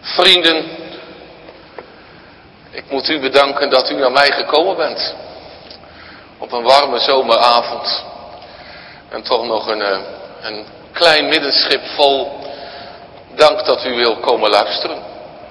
Vrienden, ik moet u bedanken dat u naar mij gekomen bent. Op een warme zomeravond. En toch nog een klein middenschip vol dank dat u wil komen luisteren.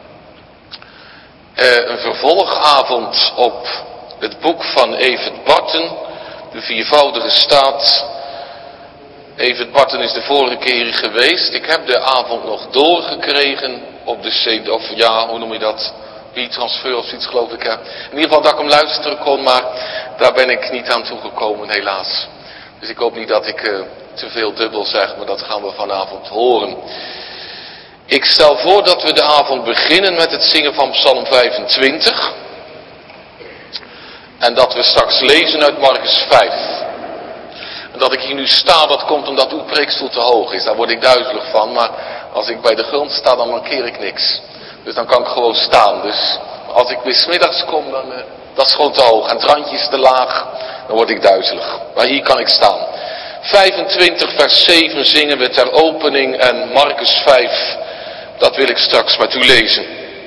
Een vervolgavond op het boek van Evert Barten, de viervoudige staat. Evert Barten is de vorige keer hier geweest. Ik heb de avond nog doorgekregen op de CD, of ja, hoe noem je dat? B-transfer of zoiets geloof ik. In ieder geval dat ik hem luisteren kon, maar daar ben ik niet aan toegekomen helaas. Dus ik hoop niet dat ik te veel dubbel zeg, maar dat gaan we vanavond horen. Ik stel voor dat we de avond beginnen met het zingen van Psalm 25. En dat we straks lezen uit Marcus 5. En dat ik hier nu sta, dat komt omdat uw preekstoel te hoog is. Daar word ik duizelig van, maar als ik bij de grond sta, dan mankeer ik niks. Dus dan kan ik gewoon staan. Dus als ik weer 's middags kom, dan dat is gewoon te hoog. En het randje is te laag, dan word ik duizelig. Maar hier kan ik staan. 25 vers 7 zingen we ter opening en Marcus 5, dat wil ik straks met u lezen.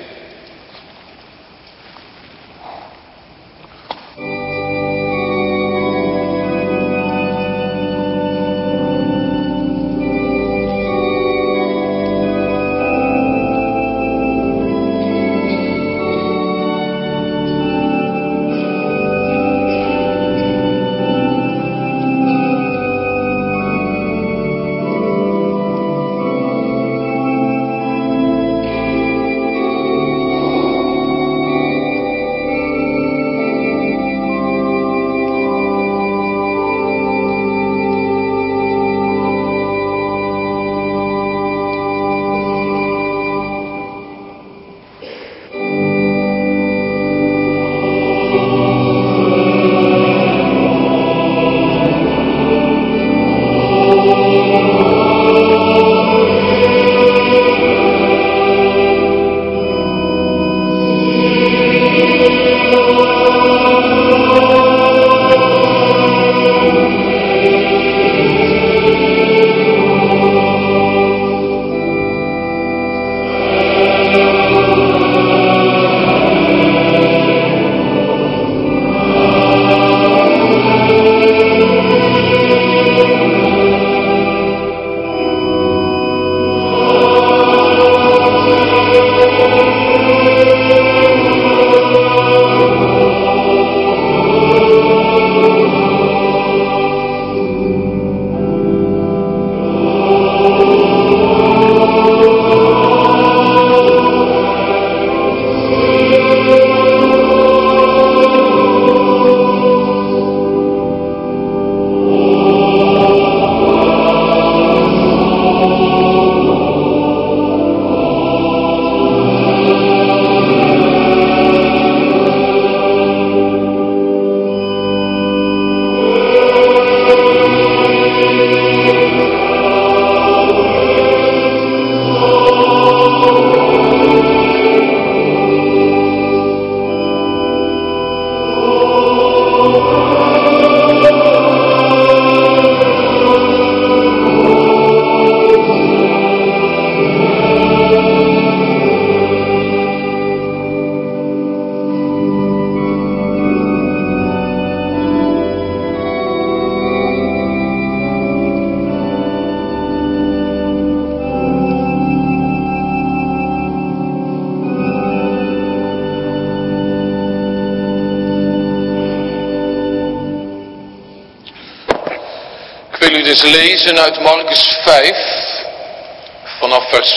Lezen uit Marcus 5, vanaf vers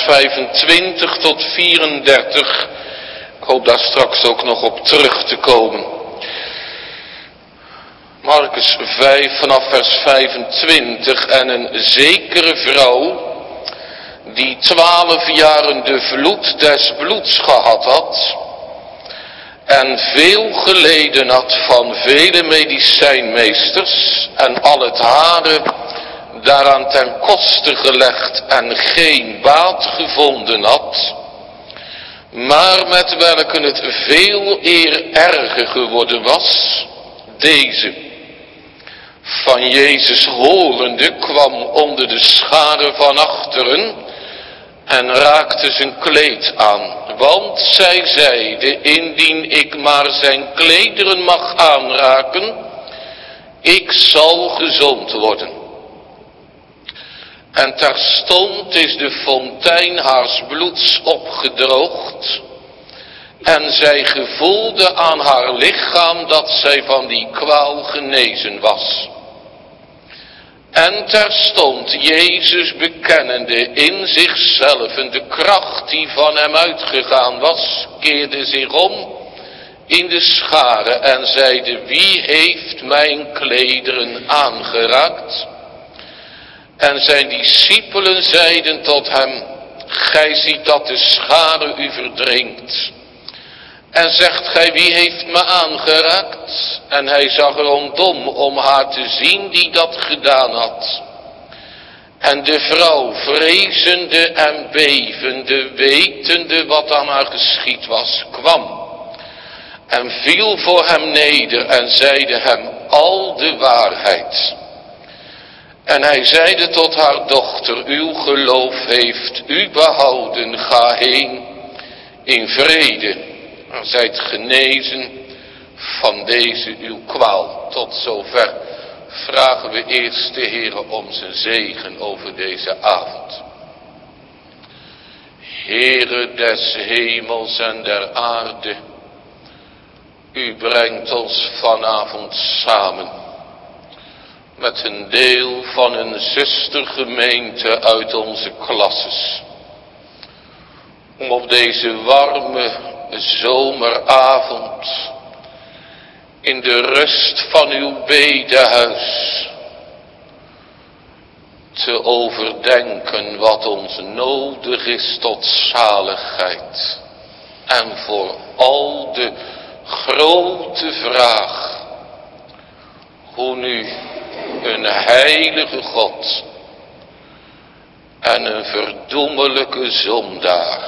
25 tot 34. Ik hoop daar straks ook nog op terug te komen. Marcus 5 vanaf vers 25. En een zekere vrouw, die 12 jaren de vloed des bloeds gehad had, en veel geleden had van vele medicijnmeesters, en al het hare daaraan ten koste gelegd en geen baat gevonden had, maar met welke het veel eer erger geworden was, deze van Jezus horende kwam onder de scharen van achteren en raakte zijn kleed aan. Want zij zeide, indien ik maar zijn klederen mag aanraken, ik zal gezond worden. En terstond is de fontein haars bloeds opgedroogd. En zij gevoelde aan haar lichaam dat zij van die kwaal genezen was. En terstond Jezus bekennende in zichzelf de kracht die van hem uitgegaan was, keerde zich om in de schare en zeide, wie heeft mijn klederen aangeraakt? En zijn discipelen zeiden tot hem, gij ziet dat de schare u verdringt. En zegt gij, wie heeft me aangeraakt? En hij zag rondom om haar te zien die dat gedaan had. En de vrouw, vrezende en bevende, wetende wat aan haar geschied was, kwam en viel voor hem neder en zeide hem al de waarheid. En hij zeide tot haar dochter, uw geloof heeft u behouden, ga heen in vrede. En zijt genezen van deze uw kwaal. Tot zover vragen we eerst de Heere om zijn zegen over deze avond. Heere des hemels en der aarde, u brengt ons vanavond samen met een deel van een zustergemeente uit onze klasses. Om op deze warme zomeravond in de rust van uw bedehuis te overdenken wat ons nodig is tot zaligheid. En vooral de grote vraag, hoe nu een heilige God en een verdoemelijke zondaar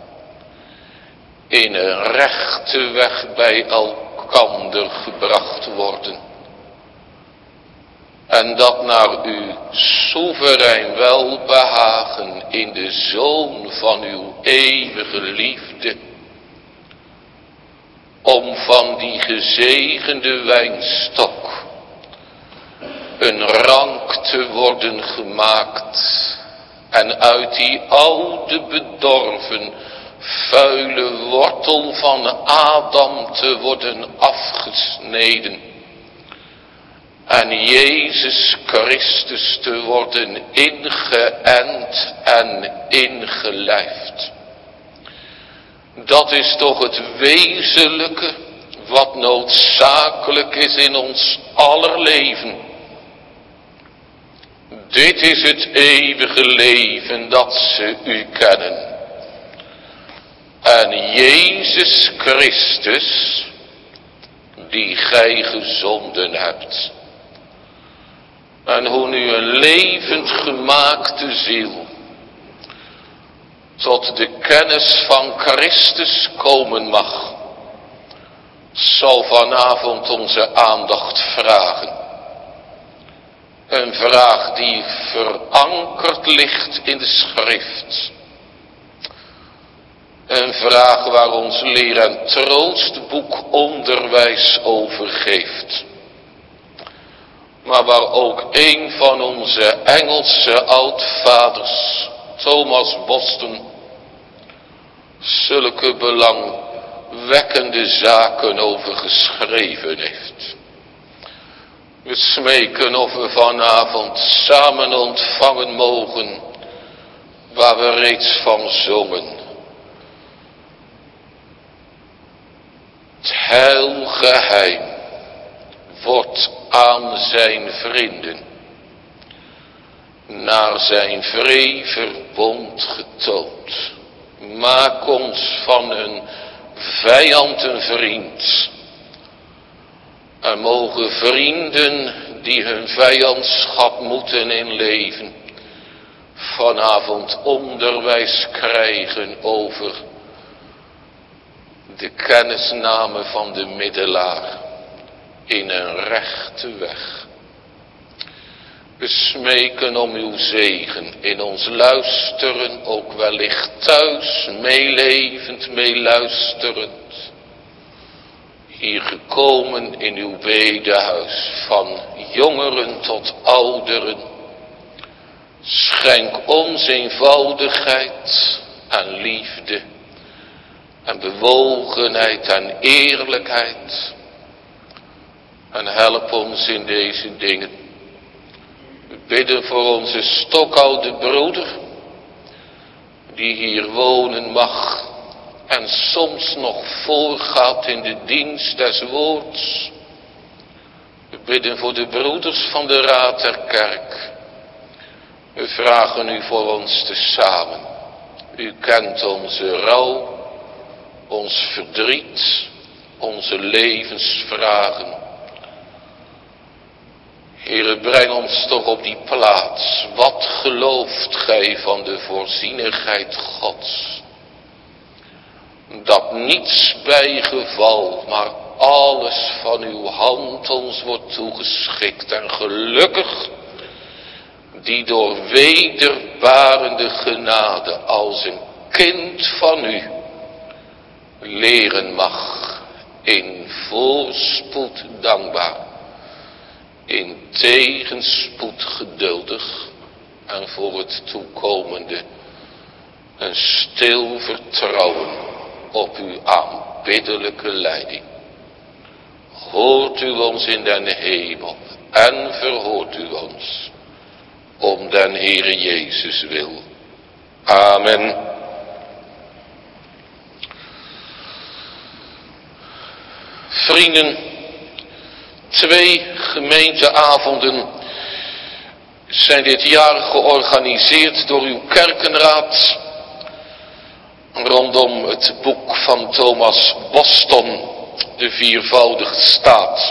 in een rechte weg bij elkander gebracht worden. En dat naar uw soeverein welbehagen in de Zoon van uw eeuwige liefde, om van die gezegende wijnstok een rank te worden gemaakt en uit die oude bedorven vuile wortel van Adam te worden afgesneden en Jezus Christus te worden ingeënt en ingelijfd. Dat is toch het wezenlijke wat noodzakelijk is in ons aller leven. Dit is het eeuwige leven dat ze u kennen. En Jezus Christus, die gij gezonden hebt. En hoe nu een levend gemaakte ziel tot de kennis van Christus komen mag, zal vanavond onze aandacht vragen. Een vraag die verankerd ligt in de schrift. Een vraag waar ons leer- en troostboek onderwijs over geeft. Maar waar ook een van onze Engelse oudvaders, Thomas Boston, zulke belangwekkende zaken over geschreven heeft. We smeken of we vanavond samen ontvangen mogen, waar we reeds van zongen. Het heilgeheim wordt aan zijn vrienden naar zijn vreverbond getoond. Maak ons van een vijand een vriend. En mogen vrienden die hun vijandschap moeten inleven, vanavond onderwijs krijgen over de kennisname van de middelaar in een rechte weg. We smeken om uw zegen in ons luisteren, ook wellicht thuis, meelevend, meeluisterend. Hier gekomen in uw bedehuis, van jongeren tot ouderen. Schenk ons eenvoudigheid en liefde en bewogenheid en eerlijkheid. En help ons in deze dingen. We bidden voor onze stokoude broeder, die hier wonen mag en soms nog voorgaat in de dienst des woords. We bidden voor de broeders van de Raad der Kerk. We vragen u voor ons tezamen. U kent onze rouw, ons verdriet, onze levensvragen. Heere, breng ons toch op die plaats. Wat gelooft gij van de voorzienigheid Gods? Dat niets bij geval, maar alles van uw hand ons wordt toegeschikt. En gelukkig die door wederbarende genade als een kind van u leren mag. In voorspoed dankbaar, in tegenspoed geduldig en voor het toekomende een stil vertrouwen op uw aanbiddelijke leiding. Hoort u ons in den hemel en verhoort u ons om den Heere Jezus wil. Amen. Vrienden, 2 gemeenteavonden zijn dit jaar georganiseerd door uw kerkenraad rondom het boek van Thomas Boston, de viervoudige staat.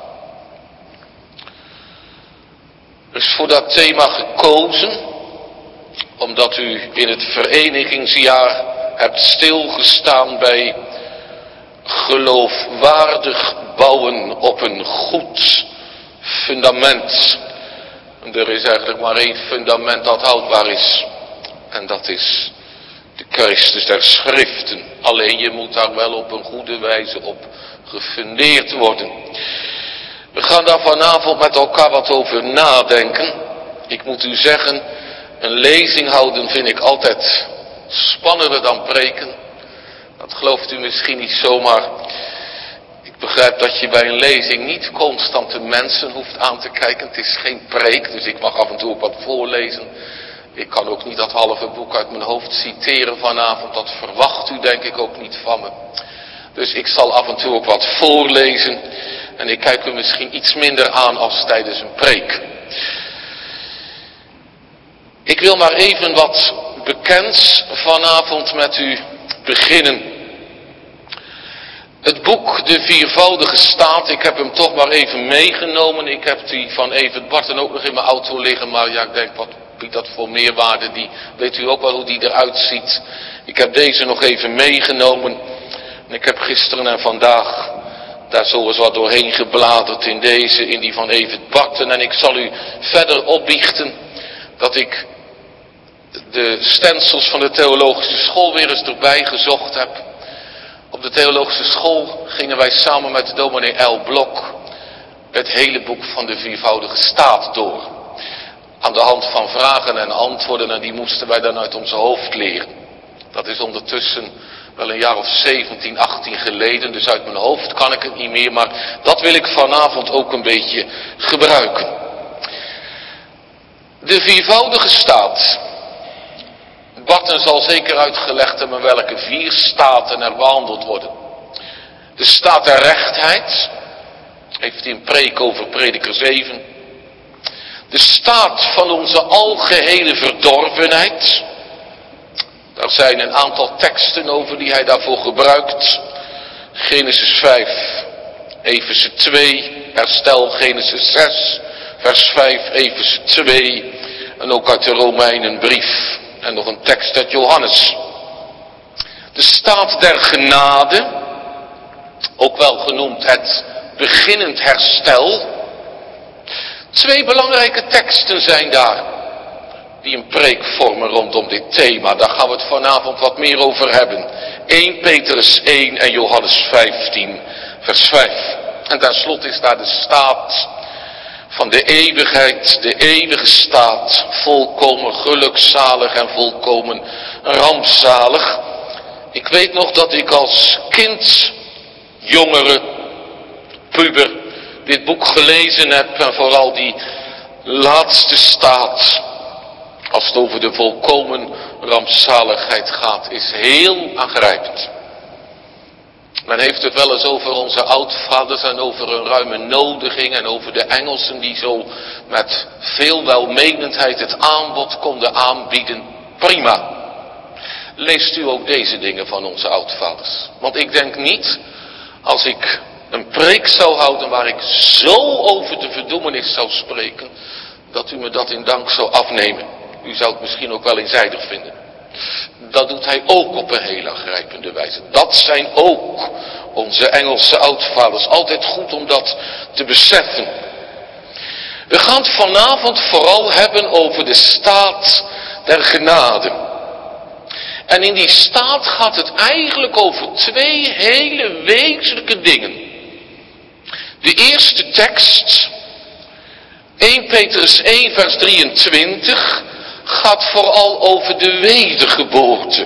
Er is voor dat thema gekozen omdat u in het verenigingsjaar hebt stilgestaan bij geloofwaardig bouwen op een goed fundament. En er is eigenlijk maar 1 fundament dat houdbaar is. En dat is de Christus der Schriften. Alleen je moet daar wel op een goede wijze op gefundeerd worden. We gaan daar vanavond met elkaar wat over nadenken. Ik moet u zeggen, een lezing houden vind ik altijd spannender dan preken. Dat gelooft u misschien niet zomaar. Ik begrijp dat je bij een lezing niet constant de mensen hoeft aan te kijken. Het is geen preek, dus ik mag af en toe ook wat voorlezen. Ik kan ook niet dat halve boek uit mijn hoofd citeren vanavond. Dat verwacht u denk ik ook niet van me. Dus ik zal af en toe ook wat voorlezen. En ik kijk u misschien iets minder aan als tijdens een preek. Ik wil maar even wat bekends vanavond met u beginnen. Het boek De Viervoudige Staat, ik heb hem toch maar even meegenomen. Ik heb die van Evert Barten ook nog in mijn auto liggen. Maar ja, ik denk, wat biedt dat voor meerwaarde? Die, weet u ook wel hoe die eruit ziet. Ik heb deze nog even meegenomen. En ik heb gisteren en vandaag daar zo eens wat doorheen gebladerd in deze, in die van Evert Barten. En ik zal u verder opbiechten dat ik de stencils van de theologische school weer eens erbij gezocht heb. Op de theologische school gingen wij samen met dominee L. Blok het hele boek van de Viervoudige Staat door. Aan de hand van vragen en antwoorden, en die moesten wij dan uit onze hoofd leren. Dat is ondertussen wel een jaar of 17, 18 geleden, dus uit mijn hoofd kan ik het niet meer, maar dat wil ik vanavond ook een beetje gebruiken. De Viervoudige Staat. Barten zal zeker uitgelegd hebben welke 4 staten er behandeld worden. De staat der rechtheid, heeft hij een preek over Prediker 7. De staat van onze algehele verdorvenheid. Daar zijn een aantal teksten over die hij daarvoor gebruikt. Genesis 5, Efeze 2, herstel Genesis 6, vers 5, Efeze 2 en ook uit de Romeinenbrief. En nog een tekst uit Johannes. De staat der genade, ook wel genoemd het beginnend herstel. 2 belangrijke teksten zijn daar, die een preek vormen rondom dit thema. Daar gaan we het vanavond wat meer over hebben. 1 Petrus 1 en Johannes 15 vers 5. En tenslotte is daar de staat van de eeuwigheid, de eeuwige staat, volkomen gelukzalig en volkomen rampzalig. Ik weet nog dat ik als kind, jongere, puber, dit boek gelezen heb en vooral die laatste staat, als het over de volkomen rampzaligheid gaat, is heel aangrijpend. Men heeft het wel eens over onze oudvaders en over een ruime nodiging en over de Engelsen die zo met veel welmenendheid het aanbod konden aanbieden. Prima. Leest u ook deze dingen van onze oudvaders? Want ik denk niet, als ik een preek zou houden waar ik zo over de verdoemenis zou spreken, dat u me dat in dank zou afnemen. U zou het misschien ook wel eenzijdig vinden. Dat doet hij ook op een heel aangrijpende wijze. Dat zijn ook onze Engelse oudvaders. Altijd goed om dat te beseffen. We gaan het vanavond vooral hebben over de staat der genade. En in die staat gaat het eigenlijk over 2 hele wezenlijke dingen. De eerste tekst, 1 Petrus 1 vers 23, gaat vooral over de wedergeboorte.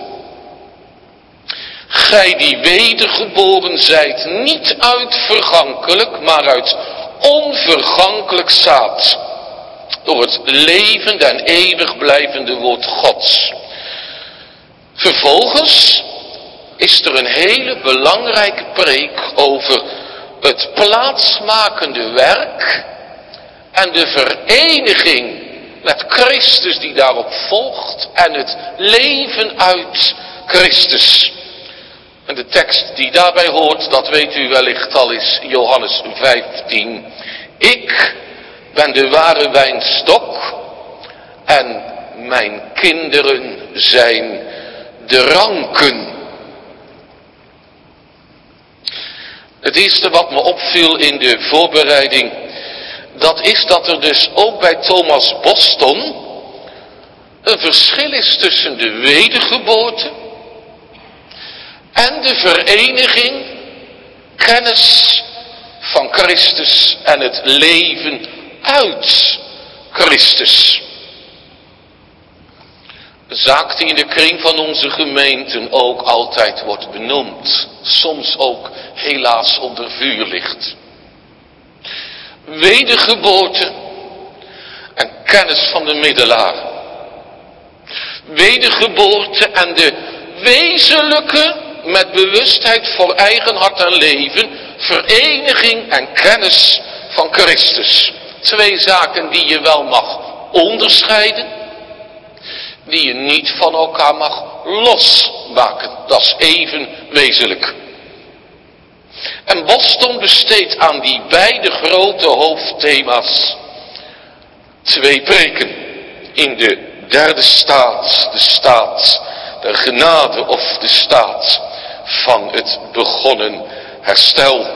Gij die wedergeboren zijt, niet uit vergankelijk, maar uit onvergankelijk zaad, door het levend en eeuwig blijvende woord Gods. Vervolgens is er een hele belangrijke preek over het plaatsmakende werk en de vereniging met Christus die daarop volgt en het leven uit Christus. En de tekst die daarbij hoort, dat weet u wellicht al, is Johannes 15. Ik ben de ware wijnstok en mijn kinderen zijn de ranken. Het eerste wat me opviel in de voorbereiding, dat is dat er dus ook bij Thomas Boston een verschil is tussen de wedergeboorte en de vereniging, kennis van Christus en het leven uit Christus. Een zaak die in de kring van onze gemeenten ook altijd wordt benoemd, soms ook helaas onder vuur ligt. Wedergeboorte en kennis van de middelaar. Wedergeboorte en de wezenlijke, met bewustheid voor eigen hart en leven, vereniging en kennis van Christus. 2 zaken die je wel mag onderscheiden, die je niet van elkaar mag losmaken. Dat is even wezenlijk. En Boston besteedt aan die beide grote hoofdthema's 2 preken. In de derde staat, de staat der genade of de staat van het begonnen herstel.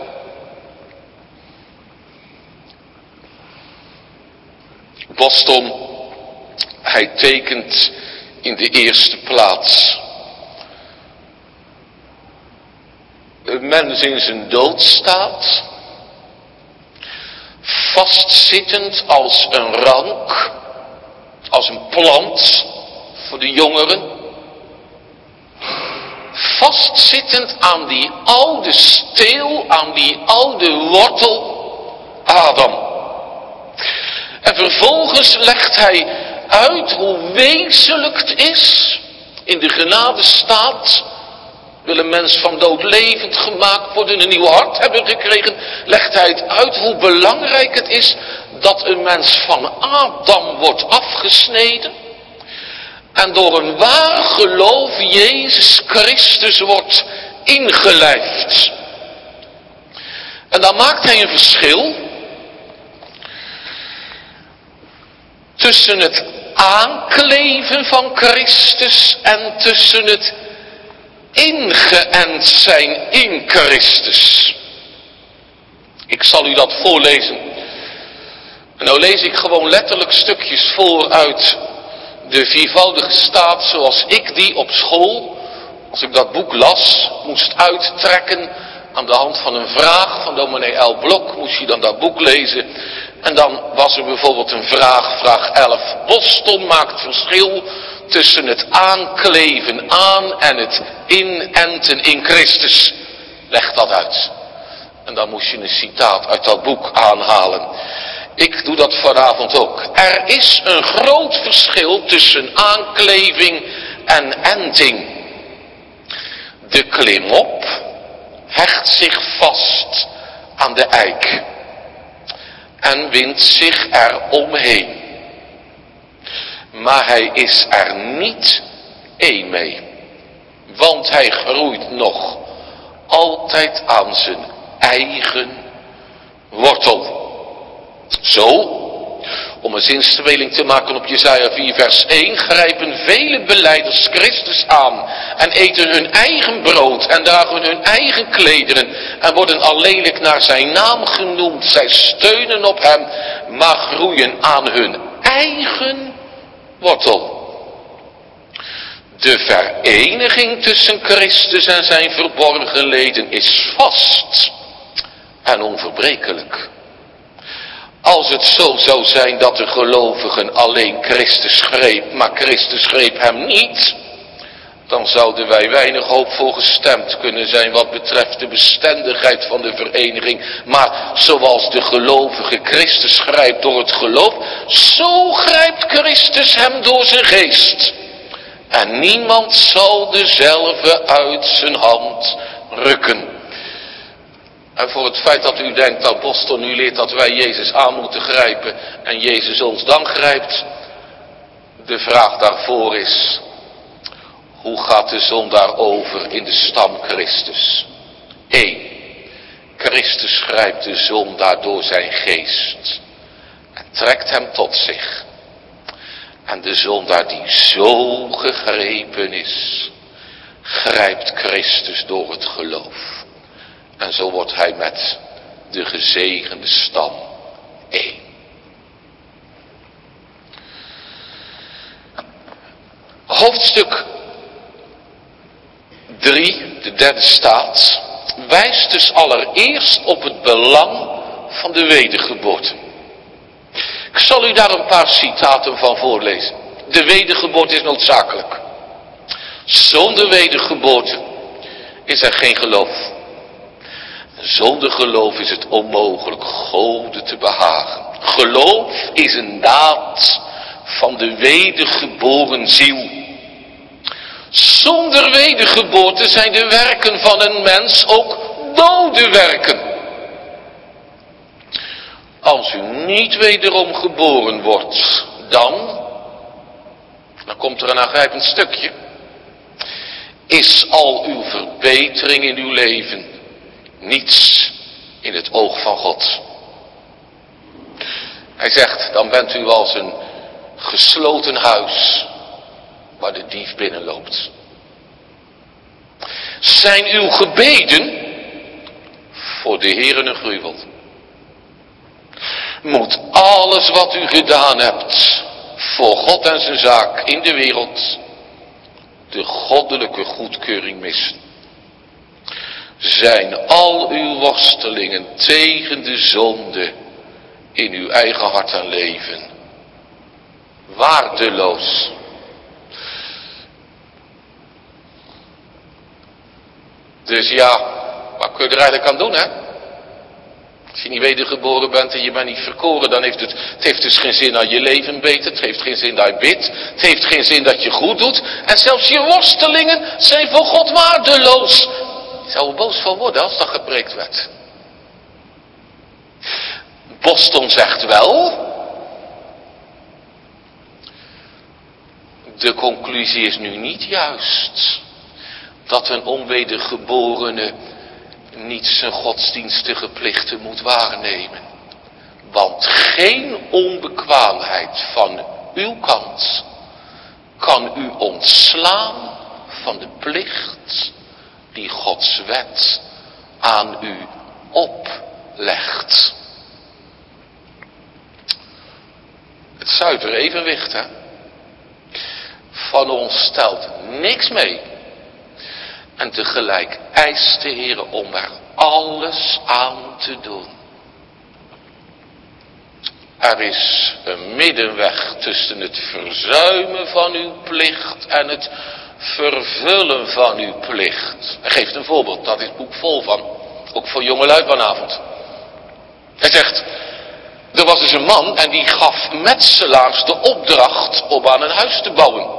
Boston, hij tekent in de eerste plaats een mens in zijn doodstaat, vastzittend als een rank, als een plant voor de jongeren, vastzittend aan die oude steel, aan die oude wortel, Adam. En vervolgens legt hij uit hoe wezenlijk het is, in de genadestaat, wil een mens van dood levend gemaakt worden, een nieuw hart hebben gekregen, legt hij het uit hoe belangrijk het is dat een mens van Adam wordt afgesneden en door een waar geloof Jezus Christus wordt ingelijfd. En dan maakt hij een verschil tussen het aankleven van Christus en tussen het ingeënt zijn in Christus. Ik zal u dat voorlezen. En nou lees ik gewoon letterlijk stukjes voor uit de viervoudige staat zoals ik die op school, als ik dat boek las, moest uittrekken aan de hand van een vraag van dominee L. Blok, moest je dan dat boek lezen. En dan was er bijvoorbeeld een vraag 11. Boston maakt verschil tussen het aankleven aan en het inenten in Christus. Leg dat uit. En dan moest je een citaat uit dat boek aanhalen. Ik doe dat vanavond ook. Er is een groot verschil tussen aankleving en enting. De klimop hecht zich vast aan de eik en windt zich er omheen. Maar hij is er niet één mee, want hij groeit nog altijd aan zijn eigen wortel. Zo, om een zinspeling te maken op Jesaja 4 vers 1, grijpen vele belijders Christus aan en eten hun eigen brood en dragen hun eigen klederen en worden alleenlijk naar zijn naam genoemd. Zij steunen op hem, maar groeien aan hun eigen wortel. De vereniging tussen Christus en zijn verborgen leden is vast en onverbrekelijk. Als het zo zou zijn dat de gelovigen alleen Christus greep, maar Christus greep hem niet, dan zouden wij weinig hoopvol gestemd kunnen zijn wat betreft de bestendigheid van de vereniging. Maar zoals de gelovige Christus grijpt door het geloof, zo grijpt Christus hem door zijn geest. En niemand zal dezelfde uit zijn hand rukken. En voor het feit dat u denkt dat Boston nu leert dat wij Jezus aan moeten grijpen en Jezus ons dan grijpt, de vraag daarvoor is, hoe gaat de zondaar over in de stam Christus? 1. Christus grijpt de zondaar door zijn geest en trekt hem tot zich. En de zondaar die zo gegrepen is, grijpt Christus door het geloof. En zo wordt hij met de gezegende stam één. Hoofdstuk 3, de derde staat, wijst dus allereerst op het belang van de wedergeboorte. Ik zal u daar een paar citaten van voorlezen. De wedergeboorte is noodzakelijk. Zonder wedergeboorte is er geen geloof. Zonder geloof is het onmogelijk Gode te behagen. Geloof is een daad van de wedergeboren ziel. Zonder wedergeboorte zijn de werken van een mens ook dode werken. Als u niet wederom geboren wordt, dan komt er een aangrijpend stukje, is al uw verbetering in uw leven niets in het oog van God. Hij zegt, dan bent u als een gesloten huis waar de dief binnenloopt. Zijn uw gebeden voor de Heer een gruwel? Moet alles wat u gedaan hebt voor God en zijn zaak in de wereld de goddelijke goedkeuring missen? Zijn al uw worstelingen tegen de zonde in uw eigen hart en leven waardeloos? Dus ja, wat kun je er eigenlijk aan doen, hè? Als je niet wedergeboren bent en je bent niet verkoren, dan heeft het heeft dus geen zin dat je leven beter. Het heeft geen zin dat je bidt. Het heeft geen zin dat je goed doet. En zelfs je worstelingen zijn voor God waardeloos. Je zou er boos van worden als dat gepreekt werd. Boston zegt wel, de conclusie is nu niet juist dat een onwedergeborene niet zijn godsdienstige plichten moet waarnemen. Want geen onbekwaamheid van uw kant kan u ontslaan van de plicht die Gods wet aan u oplegt. zuiver evenwicht, hè. Van ons stelt niks mee. En tegelijk eist de Heer om er alles aan te doen. Er is een middenweg tussen het verzuimen van uw plicht en het vervullen van uw plicht. Hij geeft een voorbeeld, dat is het boek vol van. Ook voor jongelui vanavond. Hij zegt, er was dus een man en die gaf metselaars de opdracht om aan een huis te bouwen.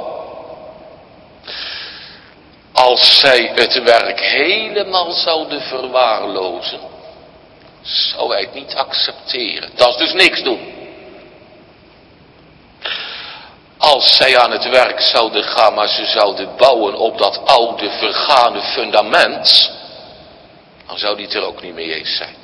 Als zij het werk helemaal zouden verwaarlozen, zou hij het niet accepteren. Dat is dus niks doen. Als zij aan het werk zouden gaan, maar ze zouden bouwen op dat oude vergane fundament, dan zou die het er ook niet mee eens zijn.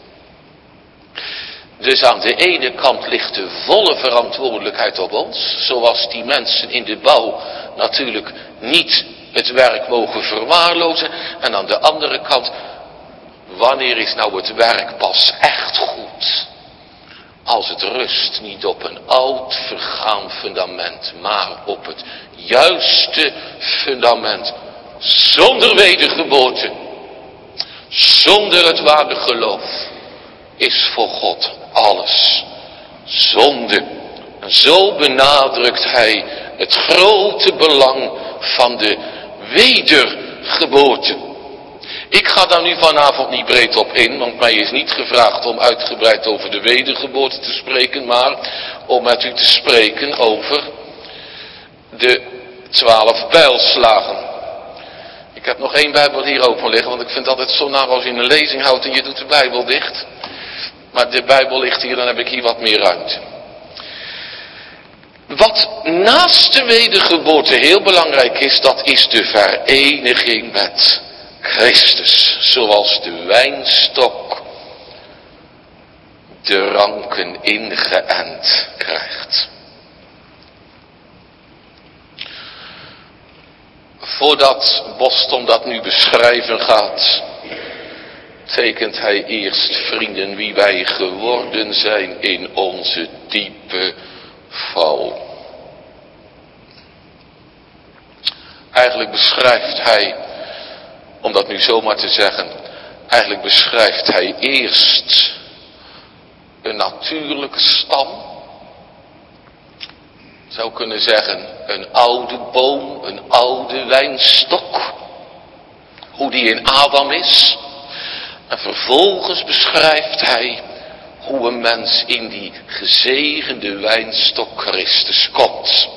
Dus aan de ene kant ligt de volle verantwoordelijkheid op ons, zoals die mensen in de bouw natuurlijk niet het werk mogen verwaarlozen. En aan de andere kant, wanneer is nou het werk pas echt goed? Als het rust niet op een oud vergaan fundament, maar op het juiste fundament. Zonder wedergeboorte, zonder het ware geloof, is voor God alles zonde. En zo benadrukt hij het grote belang van de wedergeboorte. Ik ga daar nu vanavond niet breed op in, want mij is niet gevraagd om uitgebreid over de wedergeboorte te spreken, maar om met u te spreken over de 12 bijlslagen. Ik heb nog 1 Bijbel hier open liggen, want ik vind altijd zo naar als je een lezing houdt en je doet de Bijbel dicht. Maar de Bijbel ligt hier, dan heb ik hier wat meer ruimte. Wat naast de wedergeboorte heel belangrijk is, dat is de vereniging met Christus. Zoals de wijnstok de ranken ingeënt krijgt. Voordat Boston dat nu beschrijven gaat, tekent hij eerst, vrienden, wie wij geworden zijn in onze diepe val. Eigenlijk beschrijft hij, om dat nu zomaar te zeggen, eigenlijk beschrijft hij eerst een natuurlijke stam. Zou kunnen zeggen, een oude boom, een oude wijnstok. Hoe die in Adam is. En vervolgens beschrijft hij hoe een mens in die gezegende wijnstok Christus komt.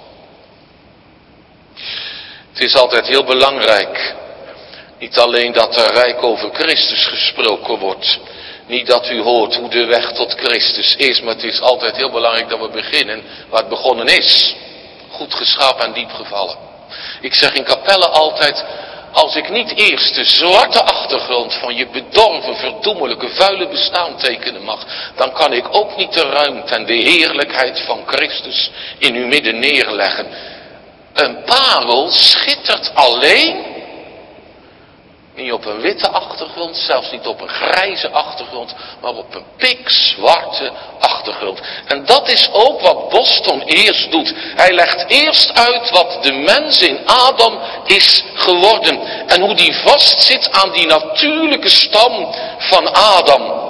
Het is altijd heel belangrijk, niet alleen dat er rijk over Christus gesproken wordt, niet dat u hoort hoe de weg tot Christus is, maar het is altijd heel belangrijk dat we beginnen waar het begonnen is. Goed geschapen en diep gevallen. Ik zeg in Capelle altijd, als ik niet eerst de zwarte achtergrond van je bedorven, verdoemelijke, vuile bestaan tekenen mag, dan kan ik ook niet de ruimte en de heerlijkheid van Christus in uw midden neerleggen. Een parel schittert alleen, niet op een witte achtergrond, zelfs niet op een grijze achtergrond, maar op een pikzwarte achtergrond. En dat is ook wat Boston eerst doet. Hij legt eerst uit wat de mens in Adam is geworden. En hoe die vastzit aan die natuurlijke stam van Adam.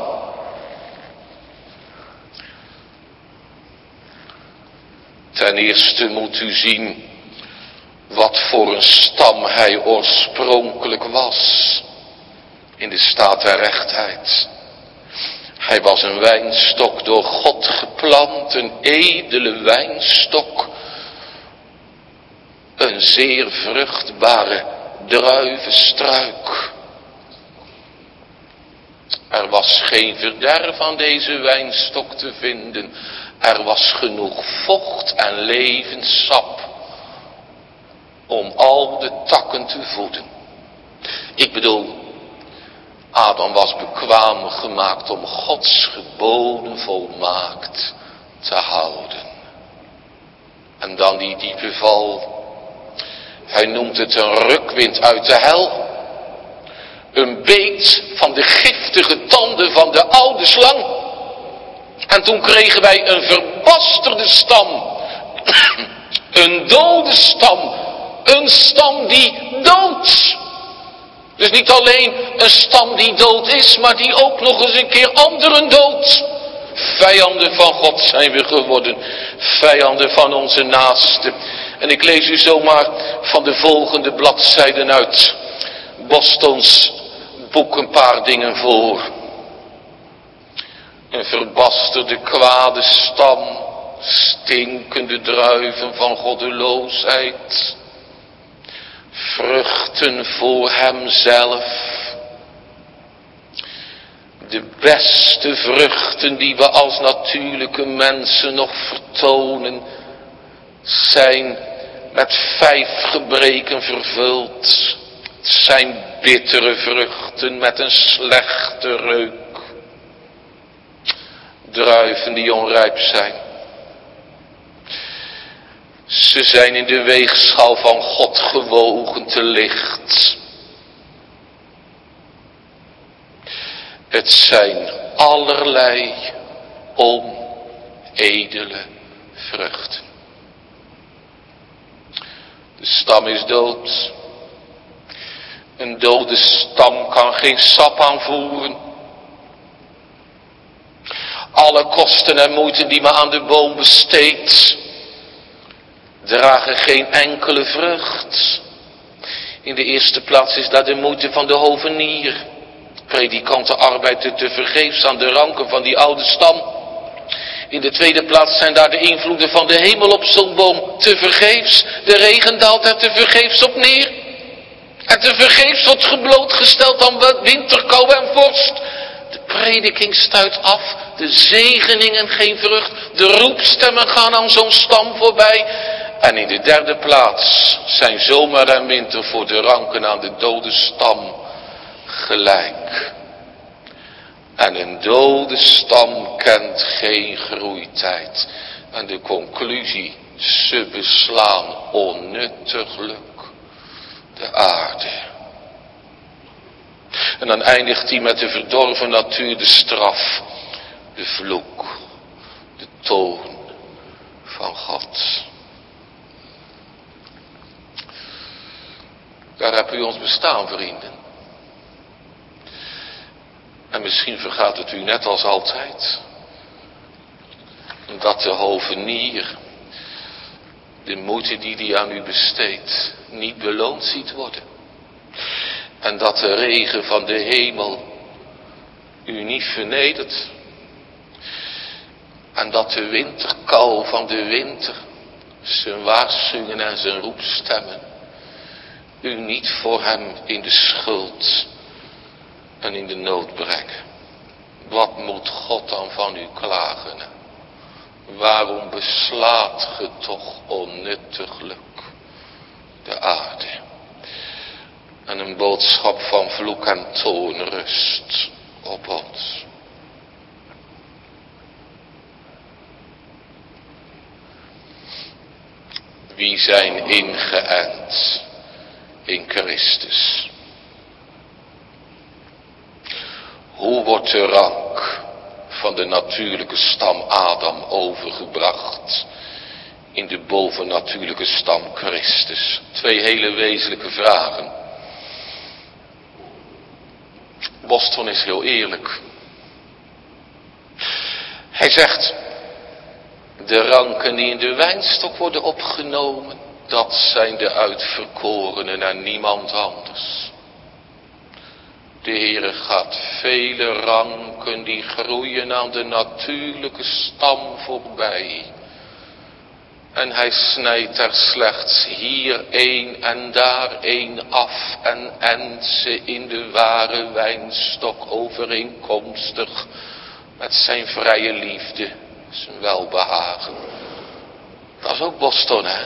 Ten eerste moet u zien wat voor een stam hij oorspronkelijk was. In de staat der rechtheid. Hij was een wijnstok door God geplant, een edele wijnstok. Een zeer vruchtbare druivenstruik. Er was geen verderf aan deze wijnstok te vinden. Er was genoeg vocht en levenssap om al de takken te voeden. Ik bedoel, Adam was bekwaam gemaakt om Gods geboden volmaakt te houden. En dan die diepe val. Hij noemt het een rukwind uit de hel. Een beet van de giftige tanden van de oude slang. En toen kregen wij een verbasterde stam. Een dode stam. Een stam die doodt. Dus niet alleen een stam die dood is, maar die ook nog eens een keer anderen doodt. Vijanden van God zijn we geworden. Vijanden van onze naasten. En ik lees u zomaar van de volgende bladzijden uit Bostons boek een paar dingen voor. Een verbasterde kwade stam, stinkende druiven van goddeloosheid, vruchten voor hemzelf. De beste vruchten die we als natuurlijke mensen nog vertonen, zijn met 5 gebreken vervuld. Het zijn bittere vruchten met een slechte reuk. Druiven die onrijp zijn. Ze zijn in de weegschaal van God gewogen te licht. Het zijn allerlei onedele vruchten. De stam is dood. Een dode stam kan geen sap aanvoeren. Alle kosten en moeite die men aan de boom besteedt, dragen geen enkele vrucht. In de eerste plaats is dat de moeite van de hovenier. Predikanten arbeiden te vergeefs aan de ranken van die oude stam. In de tweede plaats zijn daar de invloeden van de hemel op zo'n boom te vergeefs. De regen daalt er te vergeefs op neer. En te vergeefs wordt geblootgesteld aan winterkou en vorst. De prediking stuit af. De zegeningen geen vrucht. De roepstemmen gaan aan zo'n stam voorbij. En in de derde plaats zijn zomer en winter voor de ranken aan de dode stam gelijk. En een dode stam kent geen groeitijd. En de conclusie, ze beslaan onnuttiglijk de aarde. En dan eindigt hij met de verdorven natuur, de straf, de vloek, de toorn van God. Daar heb u ons bestaan, vrienden. En misschien vergaat het u net als altijd, dat de hovenier de moeite die hij aan u besteedt niet beloond ziet worden. En dat de regen van de hemel u niet vernedert. En dat de winterkou van de winter zijn waarschuwingen en zijn roepstemmen u niet voor hem in de schuld en in de nood brengen. Wat moet God dan van u klagen? Waarom beslaat ge toch onnuttiglijk de aarde? En een boodschap van vloek en toorn rust op ons. Wie zijn ingeënt in Christus? Hoe wordt de rank van de natuurlijke stam Adam overgebracht in de bovennatuurlijke stam Christus? 2 hele wezenlijke vragen. Boston is heel eerlijk. Hij zegt, de ranken die in de wijnstok worden opgenomen, dat zijn de uitverkorenen en niemand anders. De Heere gaat vele ranken die groeien aan de natuurlijke stam voorbij. En hij snijdt er slechts hier 1 en daar 1 af en endt ze in de ware wijnstok overeenkomstig met zijn vrije liefde, zijn welbehagen. Dat is ook Boston, hè?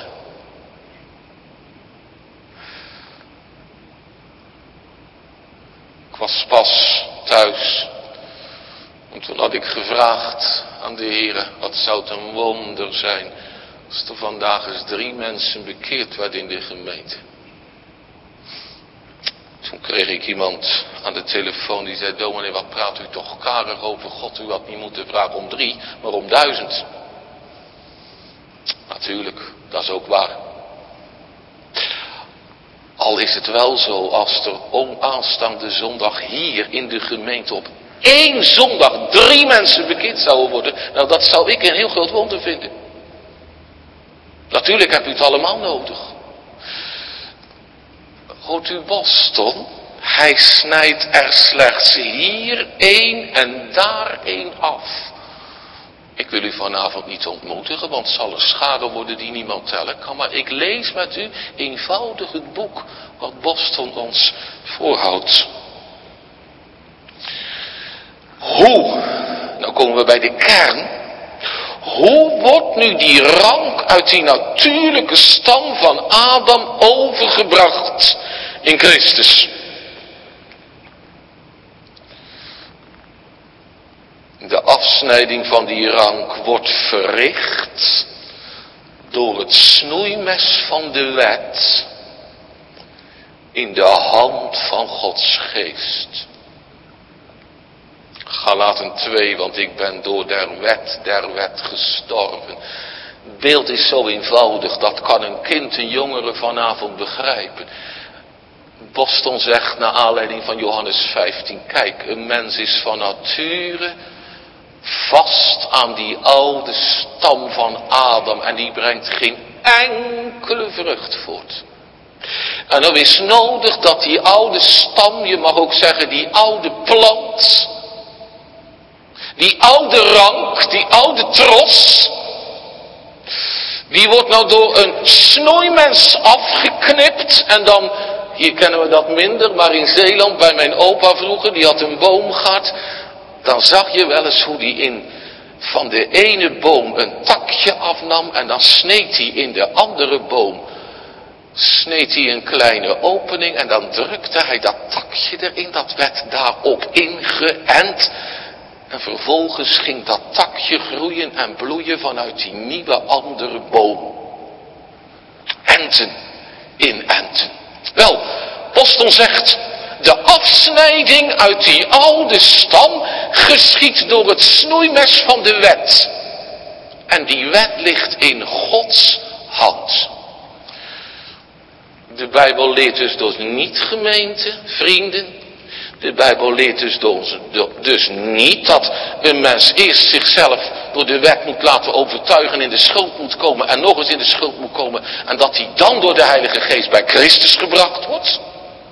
Ik was pas thuis en toen had ik gevraagd aan de Heere, wat zou het een wonder zijn als er vandaag eens 3 mensen bekeerd werden in de gemeente. Toen kreeg ik iemand aan de telefoon die zei: dominee, wat praat u toch karig over God? U had niet moeten vragen om 3, maar om 1000. Natuurlijk, dat is ook waar. Al is het wel zo, als er aanstaande zondag hier in de gemeente op 1 zondag 3 mensen bekend zouden worden. Nou, dat zou ik een heel groot wonder vinden. Natuurlijk heb u het allemaal nodig. Hoort u Boston? Hij snijdt er slechts hier 1 en daar 1 af. Ik wil u vanavond niet ontmoedigen, want het zal een schade worden die niemand tellen kan. Maar ik lees met u eenvoudig het boek wat Boston ons voorhoudt. Hoe, nou komen we bij de kern. Hoe wordt nu die rank uit die natuurlijke stam van Adam overgebracht in Christus? De afsnijding van die rank wordt verricht door het snoeimes van de wet in de hand van Gods geest. Galaten 2, want ik ben door der wet gestorven. Het beeld is zo eenvoudig, dat kan een kind, een jongere vanavond begrijpen. Boston zegt naar aanleiding van Johannes 15, kijk, een mens is van nature vast aan die oude stam van Adam en die brengt geen enkele vrucht voort. En er is nodig dat die oude stam, je mag ook zeggen die oude plant, die oude rank, die oude tros, die wordt nou door een snoeimens afgeknipt en dan, hier kennen we dat minder, maar in Zeeland bij mijn opa vroeger, die had een boom gehad. Dan zag je wel eens hoe die van de ene boom een takje afnam en dan sneed hij in de andere boom. Sneed hij een kleine opening en dan drukte hij dat takje erin, dat werd daarop ingeënt. En vervolgens ging dat takje groeien en bloeien vanuit die nieuwe andere boom. Enten, inenten. Wel, Boston zegt, de afsnijding uit die oude stam geschiedt door het snoeimes van de wet. En die wet ligt in Gods hand. De Bijbel leert dus niet, gemeente, vrienden. De Bijbel leert dus niet dat een mens eerst zichzelf door de wet moet laten overtuigen, in de schuld moet komen en nog eens in de schuld moet komen. En dat hij dan door de Heilige Geest bij Christus gebracht wordt.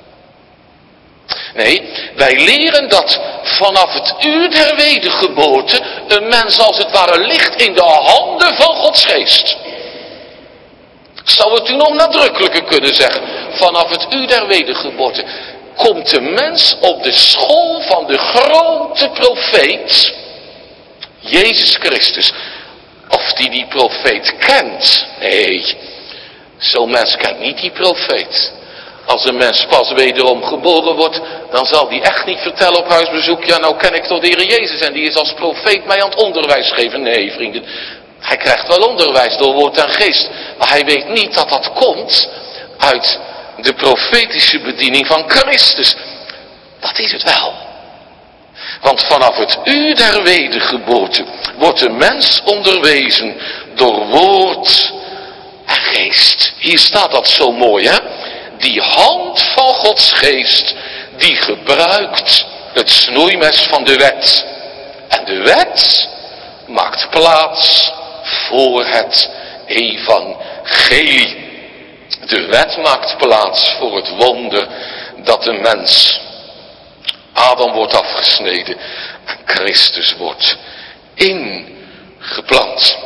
Nee, wij leren dat vanaf het uur der wedergeboorte een mens als het ware ligt in de handen van Gods Geest. Zou het u nog nadrukkelijker kunnen zeggen? Vanaf het uur der wedergeboorte komt de mens op de school van de grote profeet, Jezus Christus. Of die profeet kent? Nee, zo'n mens kent niet die profeet. Als een mens pas wederom geboren wordt, dan zal die echt niet vertellen op huisbezoek, ja nou ken ik toch de Heer Jezus en die is als profeet mij aan het onderwijs geven. Nee vrienden, hij krijgt wel onderwijs door woord en geest, maar hij weet niet dat dat komt uit de profetische bediening van Christus. Dat is het wel. Want vanaf het uur der wedergeboorte wordt de mens onderwezen door woord en geest. Hier staat dat zo mooi, hè? Die hand van Gods geest, die gebruikt het snoeimes van de wet. En de wet maakt plaats voor het evangelie. De wet maakt plaats voor het wonder dat de mens, Adam wordt afgesneden en Christus wordt ingeplant.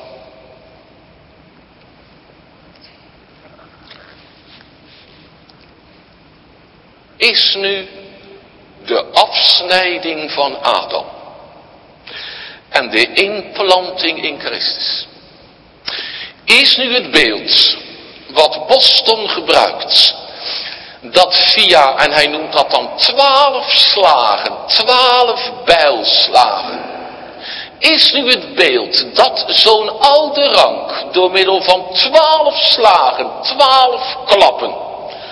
Is nu de afsnijding van Adam en de inplanting in Christus, is nu het beeld wat Boston gebruikt, dat via, en hij noemt dat dan 12 slagen, 12 bijlslagen, is nu het beeld dat zo'n oude rank door middel van 12 slagen, 12 klappen,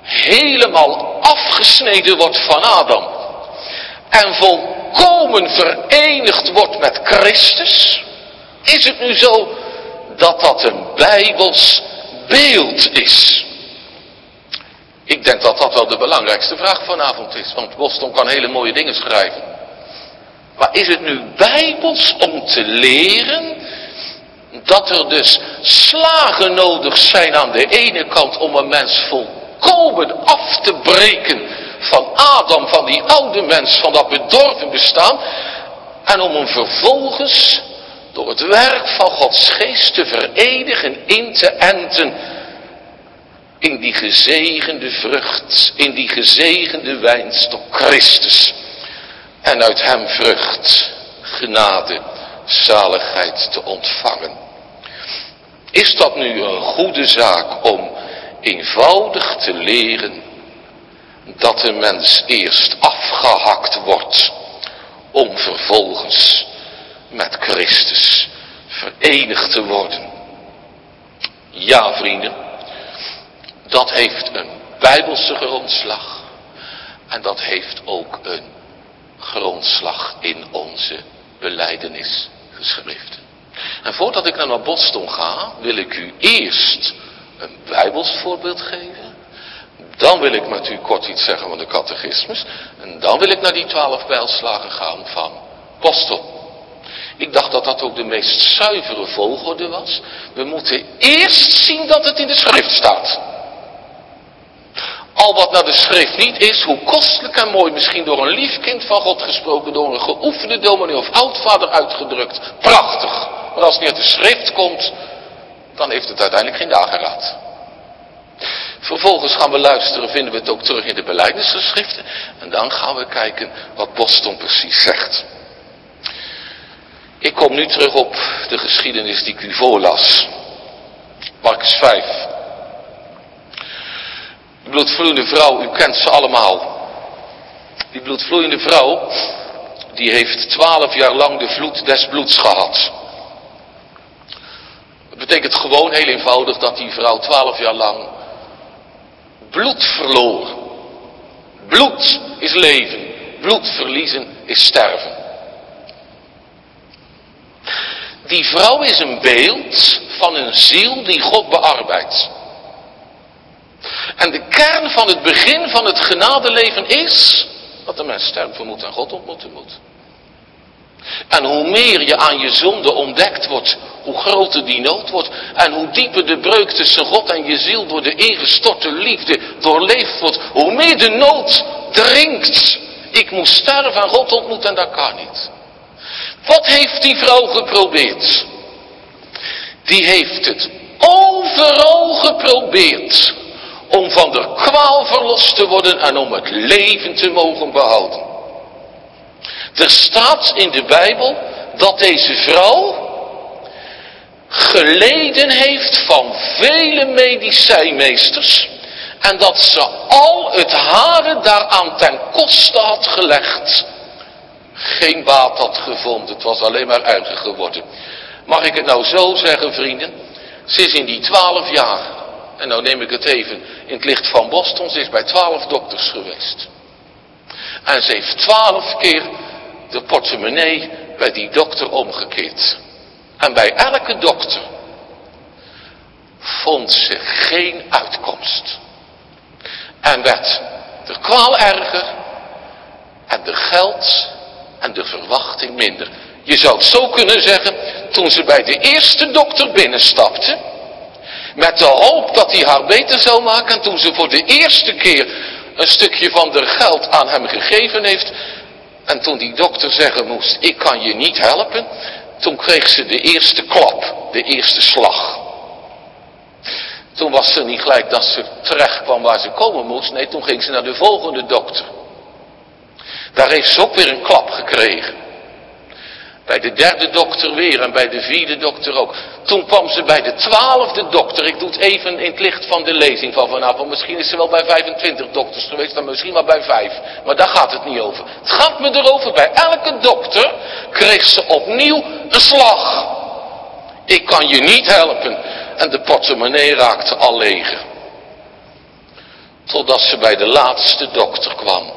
helemaal afgesneden wordt van Adam en volkomen verenigd wordt met Christus, is het nu zo dat dat een Bijbels beeld is? Ik denk dat dat wel de belangrijkste vraag vanavond is, want Boston kan hele mooie dingen schrijven. Maar is het nu Bijbels om te leren dat er dus slagen nodig zijn aan de ene kant om een mens volkomen af te breken van Adam, van die oude mens, van dat bedorven bestaan, en om hem vervolgens door het werk van Gods geest te verenigen, in te enten in die gezegende vrucht, in die gezegende wijnstok Christus, en uit hem vrucht, genade, zaligheid te ontvangen. Is dat nu een goede zaak om eenvoudig te leren dat de mens eerst afgehakt wordt om vervolgens met Christus verenigd te worden? Ja, vrienden, dat heeft een Bijbelse grondslag en dat heeft ook een grondslag in onze belijdenisgeschriften. En voordat ik naar Boston ga, wil ik u eerst een Bijbels voorbeeld geven. Dan wil ik met u kort iets zeggen van de catechismus. En dan wil ik naar die 12 bijlslagen gaan van Boston. Ik dacht dat dat ook de meest zuivere volgorde was. We moeten eerst zien dat het in de schrift staat. Al wat naar de schrift niet is, hoe kostelijk en mooi, misschien door een lief kind van God gesproken, door een geoefende dominee of oudvader uitgedrukt, prachtig. Maar als het niet uit de schrift komt, dan heeft het uiteindelijk geen dageraad. Vervolgens gaan we luisteren, vinden we het ook terug in de belijdenisgeschriften. En dan gaan we kijken wat Boston precies zegt. Ik kom nu terug op de geschiedenis die ik u voorlas. Markus 5. Die bloedvloeiende vrouw, u kent ze allemaal. Die bloedvloeiende vrouw, die heeft 12 jaar lang de vloed des bloeds gehad. Dat betekent gewoon heel eenvoudig dat die vrouw 12 jaar lang bloed verloor. Bloed is leven. Bloed verliezen is sterven. Die vrouw is een beeld van een ziel die God bearbeidt. En de kern van het begin van het genadeleven is dat de mens sterven moet en God ontmoeten moet. En hoe meer je aan je zonde ontdekt wordt, hoe groter die nood wordt. En hoe dieper de breuk tussen God en je ziel door de ingestorte liefde doorleefd wordt. Hoe meer de nood dringt. Ik moet sterven en God ontmoeten en dat kan niet. Wat heeft die vrouw geprobeerd? Die heeft het overal geprobeerd om van de kwaal verlost te worden en om het leven te mogen behouden. Er staat in de Bijbel dat deze vrouw geleden heeft van vele medicijnmeesters en dat ze al het hare daaraan ten koste had gelegd. Geen baat had gevonden, het was alleen maar erger geworden. Mag ik het nou zo zeggen, vrienden? Ze is in die 12 jaar, en nou neem ik het even in het licht van Boston, ze is bij 12 dokters geweest. En ze heeft 12 keer de portemonnee bij die dokter omgekeerd. En bij elke dokter vond ze geen uitkomst. En werd de kwaal erger en de geld en de verwachting minder. Je zou het zo kunnen zeggen, toen ze bij de eerste dokter binnenstapte, met de hoop dat hij haar beter zou maken, en toen ze voor de eerste keer een stukje van haar geld aan hem gegeven heeft, en toen die dokter zeggen moest, ik kan je niet helpen, toen kreeg ze de eerste klap, de eerste slag. Toen was ze niet gelijk dat ze terecht kwam waar ze komen moest, nee, toen ging ze naar de volgende dokter. Daar heeft ze ook weer een klap gekregen. Bij de derde dokter weer en bij de vierde dokter ook. Toen kwam ze bij de 12e dokter. Ik doe het even in het licht van de lezing van vanavond. Misschien is ze wel bij 25 dokters geweest, dan misschien wel bij 5. Maar daar gaat het niet over. Het gaat me erover, bij elke dokter kreeg ze opnieuw een slag. Ik kan je niet helpen. En de portemonnee raakte al leeg. Totdat ze bij de laatste dokter kwam.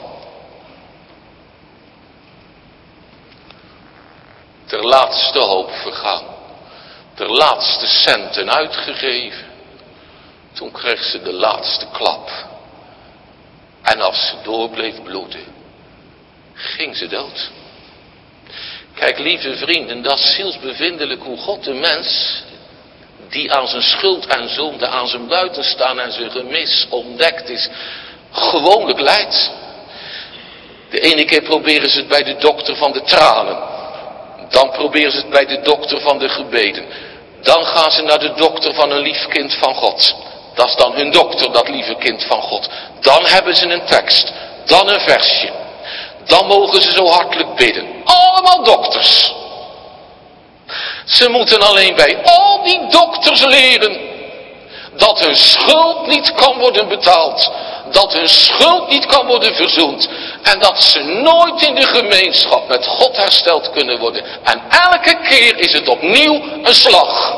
Ter laatste hoop vergaan. Ter laatste centen uitgegeven. Toen kreeg ze de laatste klap. En als ze door bleef bloeden, ging ze dood. Kijk, lieve vrienden, dat is zielsbevindelijk hoe God de mens, die aan zijn schuld en zonde, aan zijn buitenstaan en zijn gemis ontdekt is, gewoonlijk lijdt. De ene keer proberen ze het bij de dokter van de tranen. Dan proberen ze het bij de dokter van de gebeden. Dan gaan ze naar de dokter van een lief kind van God. Dat is dan hun dokter, dat lieve kind van God. Dan hebben ze een tekst. Dan een versje. Dan mogen ze zo hartelijk bidden. Allemaal dokters. Ze moeten alleen bij al die dokters leren dat hun schuld niet kan worden betaald. Dat hun schuld niet kan worden verzoend. En dat ze nooit in de gemeenschap met God hersteld kunnen worden. En elke keer is het opnieuw een slag.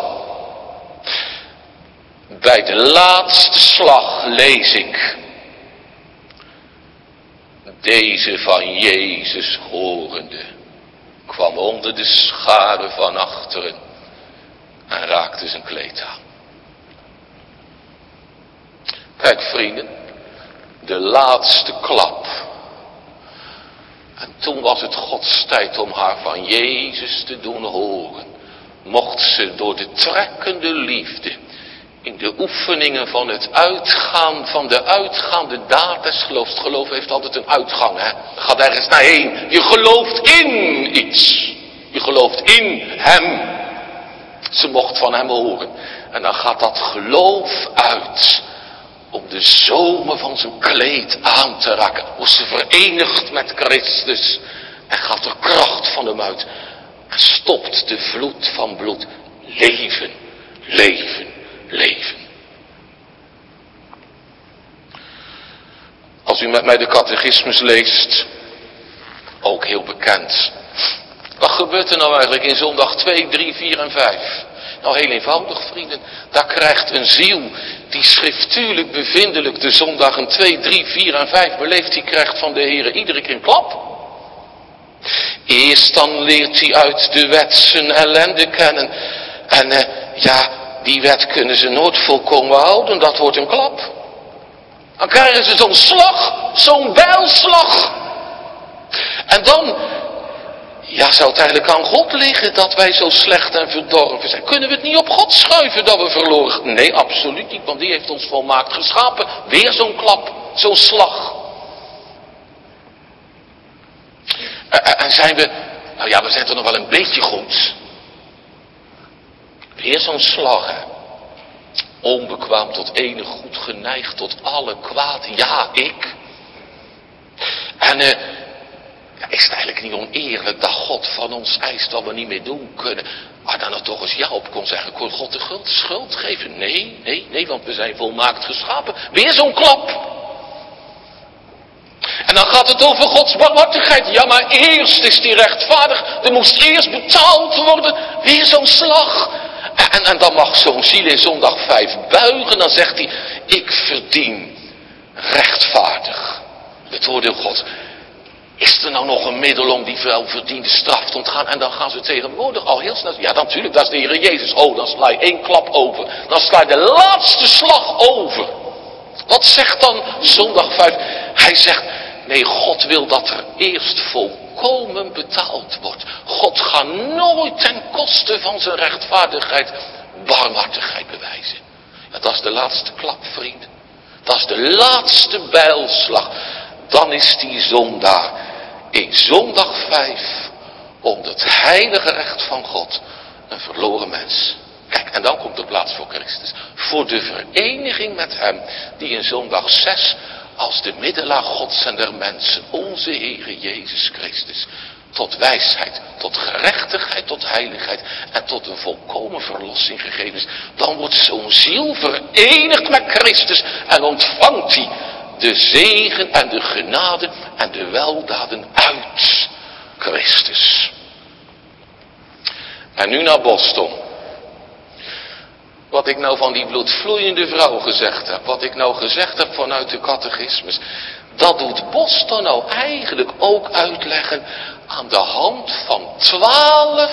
Bij de laatste slag lees ik. Deze van Jezus horende kwam onder de scharen van achteren en raakte zijn kleed aan. Kijk vrienden, de laatste klap. En toen was het Gods tijd om haar van Jezus te doen horen. Mocht ze door de trekkende liefde in de oefeningen van het uitgaan, van de uitgaande daad des geloofs. Het geloof heeft altijd een uitgang, hè. Gaat ergens naar heen. Je gelooft in iets. Je gelooft in hem. Ze mocht van hem horen. En dan gaat dat geloof uit om de zomen van zijn kleed aan te raken. Wordt ze verenigd met Christus. En gaat er kracht van hem uit. En stopt de vloed van bloed. Leven, leven, leven. Als u met mij de catechismus leest, ook heel bekend. Wat gebeurt er nou eigenlijk in zondag 2, 3, 4 en 5? Nou, heel eenvoudig, vrienden. Daar krijgt een ziel die schriftuurlijk bevindelijk de zondagen 2, 3, 4 en 5 beleeft, die krijgt van de Heere iedere keer een klap. Eerst dan leert hij uit de wet zijn ellende kennen. En die wet kunnen ze nooit volkomen houden, dat wordt een klap. Dan krijgen ze zo'n slag, zo'n bijlslag. En dan, zou het eigenlijk aan God liggen dat wij zo slecht en verdorven zijn? Kunnen we het niet op God schuiven dat we verloren? Nee, absoluut niet, want die heeft ons volmaakt geschapen. Weer zo'n klap, zo'n slag. En zijn we, we zijn toch nog wel een beetje goed. Weer zo'n slag, hè. Onbekwaam tot enig goed, geneigd tot alle kwaad. Ja, ik. En is het eigenlijk niet oneerlijk dat God van ons eist wat we niet meer doen kunnen? Maar dan er toch eens ja op kon zeggen. Kon God de schuld geven? Nee, want we zijn volmaakt geschapen. Weer zo'n klap. En dan gaat het over Gods barmhartigheid. Ja, maar eerst is die rechtvaardig. Er moest eerst betaald worden. Weer zo'n slag. En dan mag zo'n ziel in zondag 5 buigen. Dan zegt hij, ik verdien rechtvaardig het oordeel God. Is er nou nog een middel om die welverdiende straf te ontgaan? En dan gaan ze tegenwoordig al heel snel. Ja, natuurlijk, dat is de Heer Jezus. Oh, dan sla je 1 klap over. Dan sla je de laatste slag over. Wat zegt dan zondag 5? Hij zegt, nee, God wil dat er eerst volkomen betaald wordt. God gaat nooit ten koste van zijn rechtvaardigheid barmhartigheid bewijzen. Ja, dat is de laatste klap, vrienden. Dat is de laatste bijlslag. Dan is die zondaar in zondag 5 onder het heilige recht van God een verloren mens. Kijk, en dan komt de plaats voor Christus. Voor de vereniging met hem die in zondag 6 als de middelaar Gods en der mensen, onze Heere Jezus Christus, tot wijsheid, tot gerechtigheid, tot heiligheid en tot een volkomen verlossing gegeven is. Dan wordt zo'n ziel verenigd met Christus en ontvangt hij de zegen en de genade en de weldaden uit Christus. En nu naar Boston. Wat ik nou van die bloedvloeiende vrouw gezegd heb, wat ik nou gezegd heb vanuit de catechismus, dat doet Boston nou eigenlijk ook uitleggen aan de hand van 12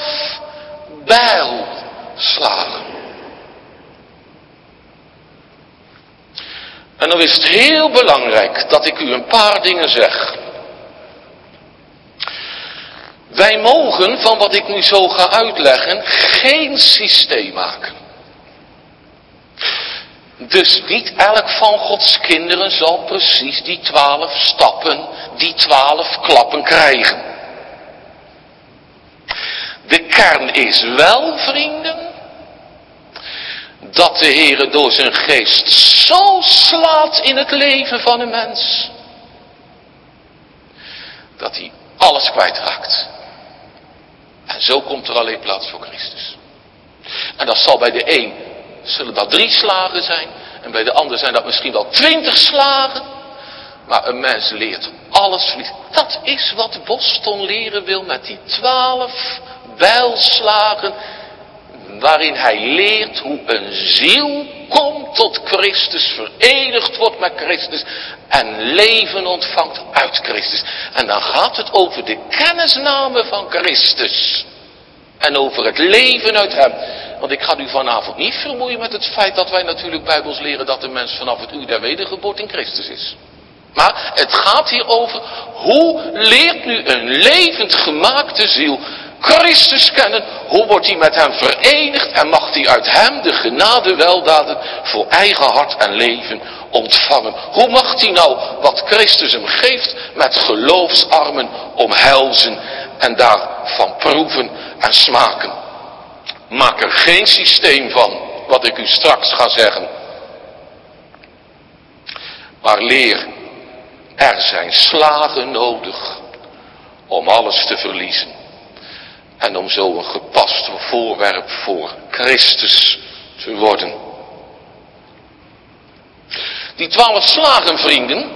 bijlslagen. En dan is het heel belangrijk dat ik u een paar dingen zeg. Wij mogen van wat ik nu zo ga uitleggen geen systeem maken. Dus niet elk van Gods kinderen zal precies die 12 stappen, die 12 klappen krijgen. De kern is wel, vrienden, dat de Heere door zijn geest zo slaat in het leven van een mens, dat hij alles kwijtraakt. En zo komt er alleen plaats voor Christus. En dat zal bij de een, zullen dat 3 slagen zijn. En bij de ander zijn dat misschien wel 20 slagen. Maar een mens leert alles verliezen. Dat is wat Boston leren wil met die 12 bijlslagen. Waarin hij leert hoe een ziel komt tot Christus, verenigd wordt met Christus en leven ontvangt uit Christus. En dan gaat het over de kennisname van Christus en over het leven uit hem. Want ik ga u vanavond niet vermoeien met het feit dat wij natuurlijk bijbels leren dat de mens vanaf het uur der wedergeboorte in Christus is. Maar het gaat hier over, hoe leert nu een levend gemaakte ziel Christus kennen? Hoe wordt hij met hem verenigd en mag hij uit hem de genade weldaden voor eigen hart en leven ontvangen? Hoe mag hij nou wat Christus hem geeft met geloofsarmen omhelzen en daarvan proeven en smaken? Maak er geen systeem van, wat ik u straks ga zeggen. Maar leer, er zijn slagen nodig om alles te verliezen. En om zo een gepast voorwerp voor Christus te worden. Die 12 slagen, vrienden.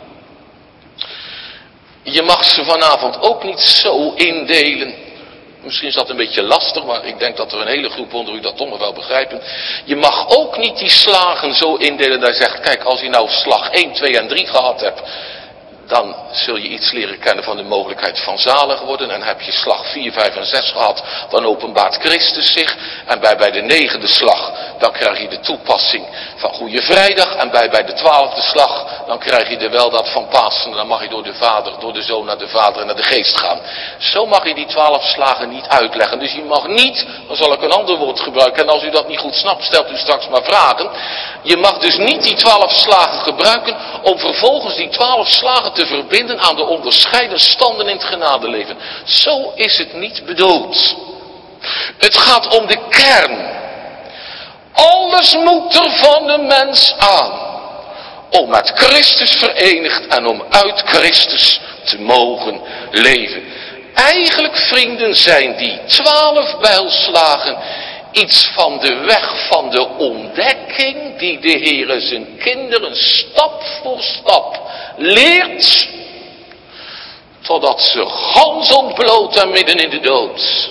Je mag ze vanavond ook niet zo indelen. Misschien is dat een beetje lastig, maar ik denk dat er een hele groep onder u dat toch nog wel begrijpen. Je mag ook niet die slagen zo indelen dat je zegt, kijk, als je nou slag 1, 2 en 3 gehad hebt, dan zul je iets leren kennen van de mogelijkheid van zalig worden. En heb je slag 4, 5 en 6 gehad, dan openbaart Christus zich. En bij de 9e slag, dan krijg je de toepassing van Goede Vrijdag. En bij de 12e slag, dan krijg je de weldaad van Pasen. En dan mag je door de Vader, door de Zoon naar de Vader en naar de Geest gaan. Zo mag je die 12 slagen niet uitleggen. Dus je mag niet, dan zal ik een ander woord gebruiken. En als u dat niet goed snapt, stelt u straks maar vragen. Je mag dus niet die 12 slagen gebruiken om vervolgens die 12 slagen te verbinden aan de onderscheiden standen in het genadeleven. Zo is het niet bedoeld. Het gaat om de kern. Alles moet er van een mens aan. Om met Christus verenigd en om uit Christus te mogen leven. Eigenlijk, vrienden, zijn die 12 bijlslagen iets van de weg van de ontdekking die de Heere zijn kinderen stap voor stap leert, totdat ze gans ontbloot en midden in de dood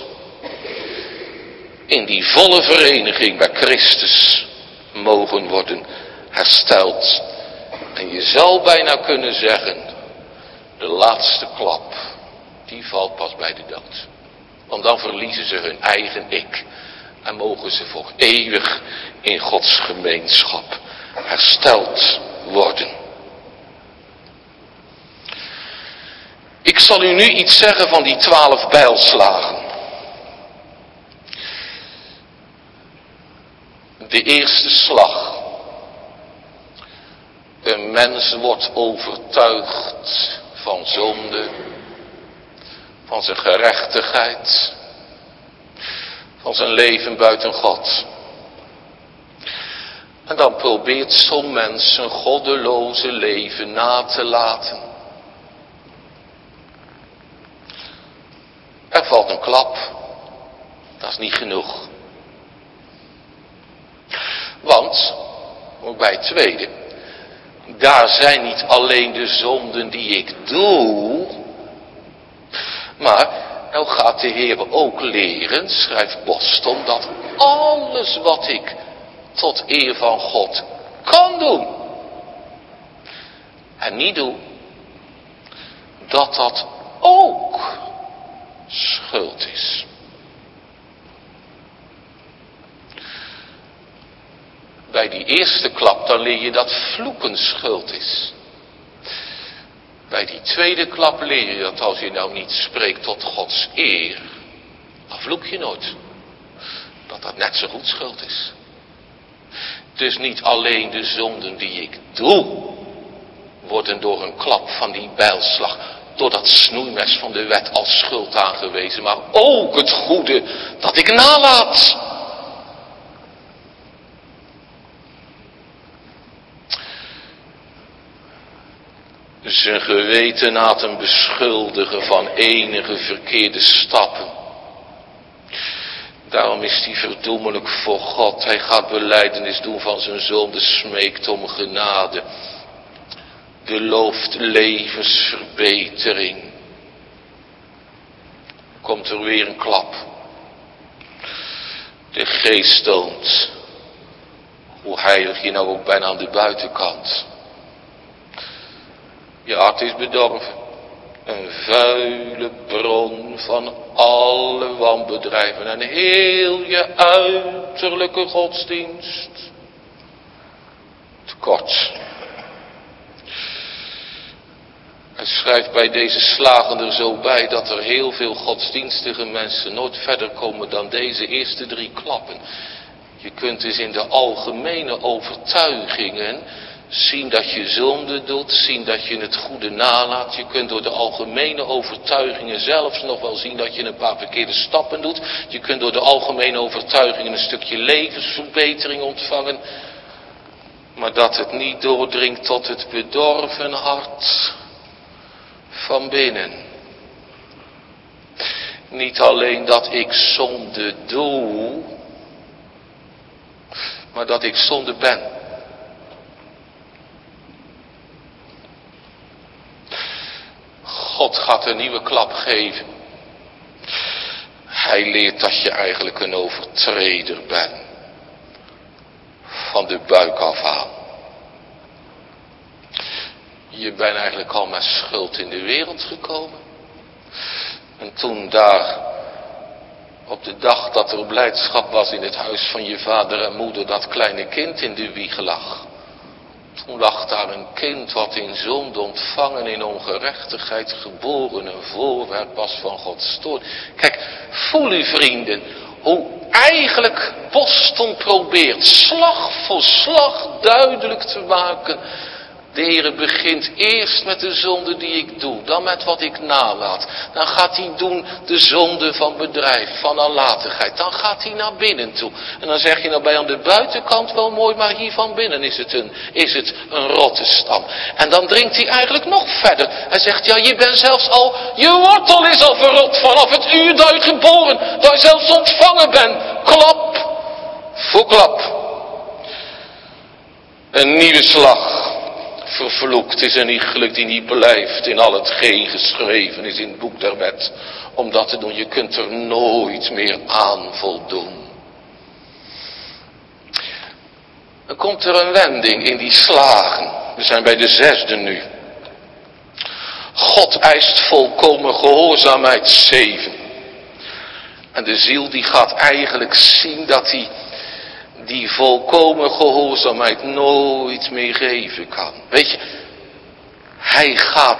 in die volle vereniging bij Christus mogen worden hersteld. En je zou bijna kunnen zeggen, de laatste klap, die valt pas bij de dood. Want dan verliezen ze hun eigen ik. En mogen ze voor eeuwig in Gods gemeenschap hersteld worden. Ik zal u nu iets zeggen van die 12 bijlslagen. De eerste slag. Een mens wordt overtuigd van zonde, van zijn gerechtigheid, van zijn leven buiten God. En dan probeert zo'n mens zijn goddeloze leven na te laten. Er valt een klap. Dat is niet genoeg. Want, ook bij het tweede, daar zijn niet alleen de zonden die ik doe, maar nou gaat de Heer ook leren, schrijft Boston, dat alles wat ik tot eer van God kan doen. En niet doen dat dat ook schuld is. Bij die eerste klap dan leer je dat vloeken schuld is. Bij die tweede klap leer je dat als je nou niet spreekt tot Gods eer, dan vloek je nooit. Dat dat net zo goed schuld is. Dus niet alleen de zonden die ik doe, worden door een klap van die bijlslag, door dat snoeimes van de wet als schuld aangewezen, maar ook het goede dat ik nalaat. Zijn geweten laat hem beschuldigen van enige verkeerde stappen. Daarom is hij verdoemelijk voor God. Hij gaat belijdenis doen van zijn zonde, smeekt om genade. Belooft levensverbetering. Komt er weer een klap. De geest toont hoe heilig je nou ook bent aan de buitenkant. Je hart is bedorven. Een vuile bron van alle wanbedrijven. En heel je uiterlijke godsdienst. Tekort. Hij schrijft bij deze slagen er zo bij dat er heel veel godsdienstige mensen nooit verder komen dan deze eerste 3 klappen. Je kunt dus in de algemene overtuigingen zien dat je zonde doet, zien dat je het goede nalaat. Je kunt door de algemene overtuigingen zelfs nog wel zien dat je een paar verkeerde stappen doet. Je kunt door de algemene overtuigingen een stukje levensverbetering ontvangen. Maar dat het niet doordringt tot het bedorven hart van binnen. Niet alleen dat ik zonde doe, maar dat ik zonde ben. God gaat een nieuwe klap geven. Hij leert dat je eigenlijk een overtreder bent. Van de buik af aan. Je bent eigenlijk al met schuld in de wereld gekomen. En toen daar, op de dag dat er blijdschap was in het huis van je vader en moeder, dat kleine kind in de wieg lag. Toen lag daar een kind wat in zonde ontvangen, in ongerechtigheid geboren, een voorwerp was van Gods toorn. Kijk, voel u vrienden, hoe eigenlijk Boston probeert slag voor slag duidelijk te maken. De Heere begint eerst met de zonde die ik doe, dan met wat ik nalaat. Dan gaat hij doen de zonde van bedrijf, van nalatigheid. Dan gaat hij naar binnen toe. En dan zeg je nou bij aan de buitenkant wel mooi, maar hier van binnen is het een rotte stam. En dan dringt hij eigenlijk nog verder. Hij zegt, ja, je bent zelfs al, je wortel is al verrot vanaf het uur dat je geboren, dat je zelfs ontvangen bent. Klap voor klap. Een nieuwe slag. Vervloekt is een iegelijk die niet blijft in al hetgeen geschreven is in het boek der wet. Om dat te doen, je kunt er nooit meer aan voldoen. Dan komt er een wending in die slagen. We zijn bij de 6e nu. God eist volkomen gehoorzaamheid 7. En de ziel die gaat eigenlijk zien dat hij die volkomen gehoorzaamheid nooit meer geven kan. Weet je, hij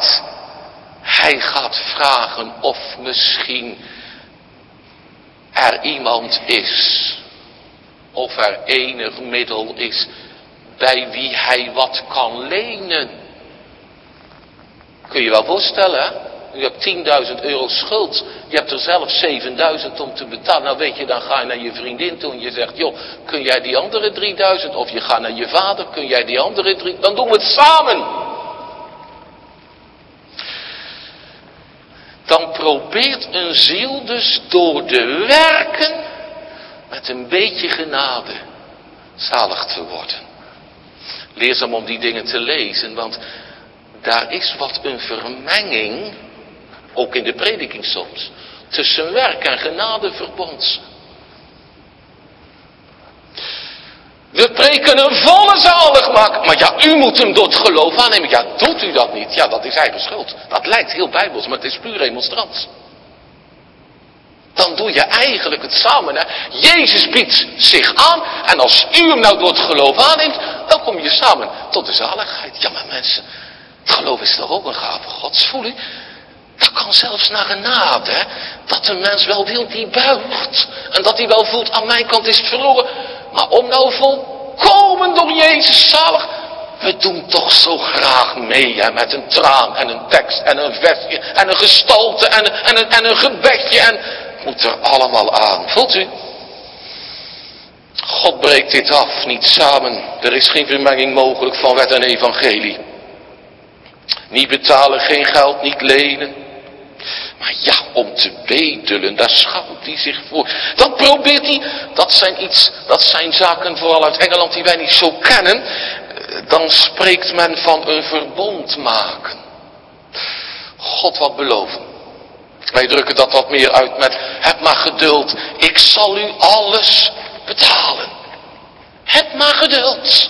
gaat vragen of misschien er iemand is, of er enig middel is bij wie hij wat kan lenen. Kun je wel voorstellen, hè? Je hebt 10.000 euro schuld. Je hebt er zelf 7.000 om te betalen. Nou weet je, dan ga je naar je vriendin toe en je zegt, joh, kun jij die andere 3.000? Of je gaat naar je vader, kun jij die andere 3.000? Dan doen we het samen. Dan probeert een ziel dus door de werken met een beetje genade zalig te worden. Leerzaam om die dingen te lezen, want daar is wat een vermenging, ook in de prediking soms, tussen werk en genade verbond. We preken een volle zaligmaking. Maar ja, u moet hem door het geloof aannemen. Ja, doet u dat niet? Ja, dat is eigen schuld. Dat lijkt heel bijbels, maar het is puur remonstrant. Dan doe je eigenlijk het samen. Hè? Jezus biedt zich aan. En als u hem nou door het geloof aanneemt, dan kom je samen tot de zaligheid. Ja, maar mensen, het geloof is toch ook een gave Gods, voel u? Dat kan zelfs naar genade, hè? Dat een mens wel wil die buigt. En dat hij wel voelt, aan mijn kant is het verloren. Maar om nou volkomen door Jezus zalig. We doen toch zo graag mee, hè, met een traan en een tekst en een versje en een gestalte en een gebedje. En het moet er allemaal aan. Voelt u? God breekt dit af, niet samen. Er is geen vermenging mogelijk van wet en evangelie. Niet betalen, geen geld, niet lenen. Maar ja, om te bedelen, daar schaamt hij zich voor. Dan probeert hij, dat zijn zaken vooral uit Engeland die wij niet zo kennen. Dan spreekt men van een verbond maken. God wat beloven. Wij drukken dat wat meer uit met, heb maar geduld, ik zal u alles betalen. Heb maar geduld.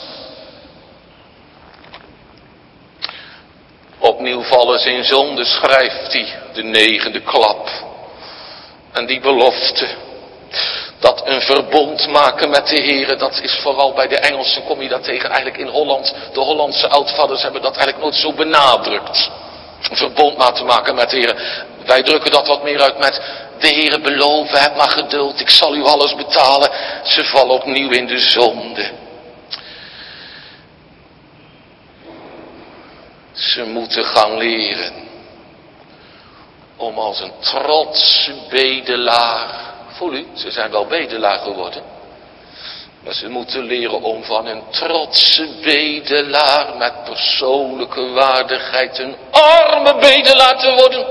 Opnieuw vallen ze in zonde, schrijft hij, de 9e klap. En die belofte, dat een verbond maken met de Heere, dat is vooral bij de Engelsen, kom je dat tegen eigenlijk in Holland. De Hollandse oudvaders hebben dat eigenlijk nooit zo benadrukt. Een verbond maken met de Heere. Wij drukken dat wat meer uit met, de Heere beloven, heb maar geduld, ik zal u alles betalen. Ze vallen opnieuw in de zonde. Ze moeten gaan leren om als een trotse bedelaar, voel u, ze zijn wel bedelaar geworden, maar ze moeten leren om van een trotse bedelaar met persoonlijke waardigheid een arme bedelaar te worden.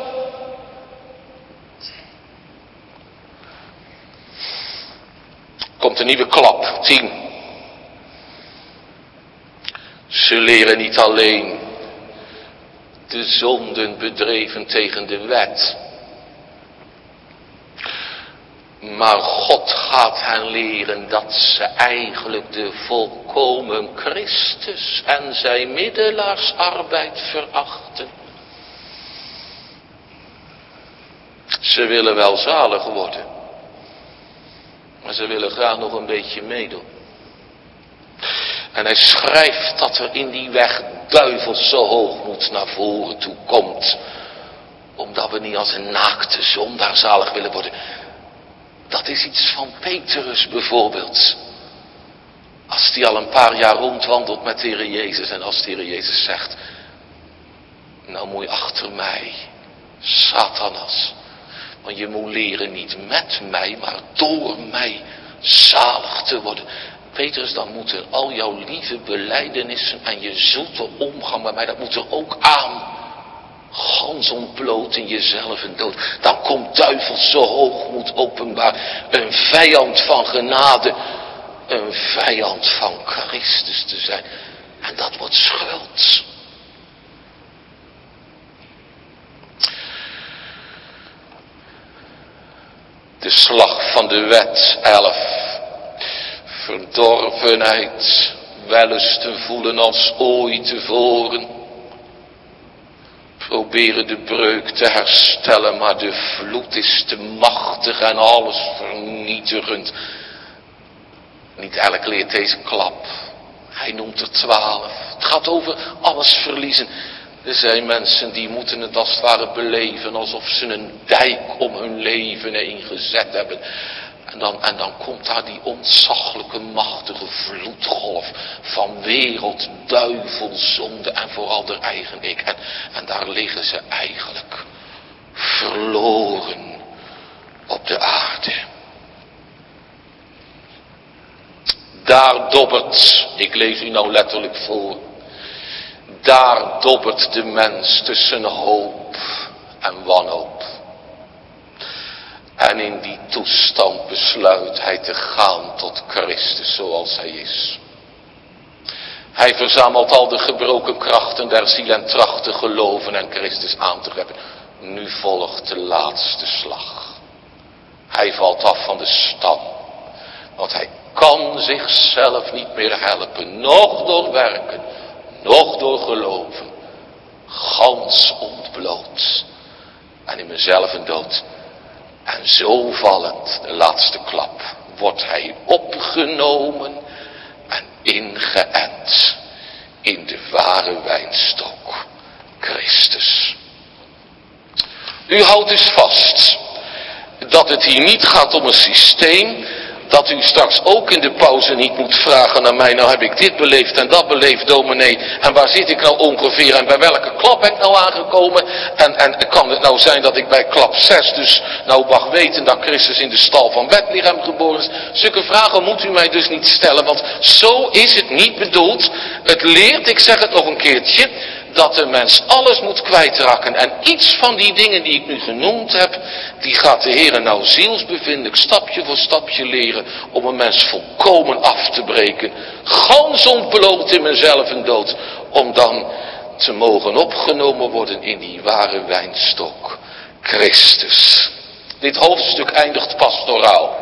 Komt een nieuwe klap, 10. Ze leren niet alleen de zonden bedreven tegen de wet. Maar God gaat hen leren dat ze eigenlijk de volkomen Christus en zijn middelaarsarbeid verachten. Ze willen wel zalig worden. Maar ze willen graag nog een beetje meedoen. En hij schrijft dat er in die weg duivelse hoogmoed naar voren toe komt. Omdat we niet als een naakte zondaar zalig willen worden. Dat is iets van Petrus bijvoorbeeld. Als die al een paar jaar rondwandelt met de Heer Jezus. En als de Heer Jezus zegt. Nou moet je achter mij. Satanas. Want je moet leren niet met mij. Maar door mij zalig te worden. Petrus, dan moeten al jouw lieve belijdenissen en je zoete omgang met mij, dat moet er ook aan. Gans ontbloot in jezelf en dood. Dan komt duivelse hoogmoed openbaar. Een vijand van genade. Een vijand van Christus te zijn. En dat wordt schuld. De slag van de wet 11. Verdorvenheid, wellusten voelen als ooit tevoren. Proberen de breuk te herstellen, maar de vloed is te machtig en alles vernietigend. Niet elk leert deze klap. Hij noemt er 12. Het gaat over alles verliezen. Er zijn mensen die moeten het als het ware beleven alsof ze een dijk om hun leven heen gezet hebben. En dan komt daar die ontzaglijke machtige vloedgolf van wereld, duivel, zonde en vooral de eigen ik. En daar liggen ze eigenlijk verloren op de aarde. Daar dobbert, ik lees u nou letterlijk voor. Daar dobbert de mens tussen hoop en wanhoop. En in die toestand besluit hij te gaan tot Christus zoals hij is. Hij verzamelt al de gebroken krachten der ziel en tracht te geloven en Christus aan te grijpen. Nu volgt de laatste slag. Hij valt af van de stam. Want hij kan zichzelf niet meer helpen. Nog door werken, nog door geloven. Gans ontbloot. En in mezelf een dood. En zo vallend, de laatste klap, wordt hij opgenomen en ingeënt in de ware wijnstok, Christus. U houdt dus vast dat het hier niet gaat om een systeem, dat u straks ook in de pauze niet moet vragen naar mij, nou heb ik dit beleefd en dat beleefd, dominee, en waar zit ik nou ongeveer en bij welke klap ben ik nou aangekomen, en kan het nou zijn dat ik bij klap 6 dus nou mag weten dat Christus in de stal van Bethlehem geboren is. Zulke vragen moet u mij dus niet stellen, want zo is het niet bedoeld. Het leert, ik zeg het nog een keertje, dat de mens alles moet kwijtraken. En iets van die dingen die ik nu genoemd heb, die gaat de Heer nou zielsbevindelijk stapje voor stapje leren om een mens volkomen af te breken. Gans ontbloot in mezelf een dood, om dan te mogen opgenomen worden in die ware wijnstok, Christus. Dit hoofdstuk eindigt pastoraal.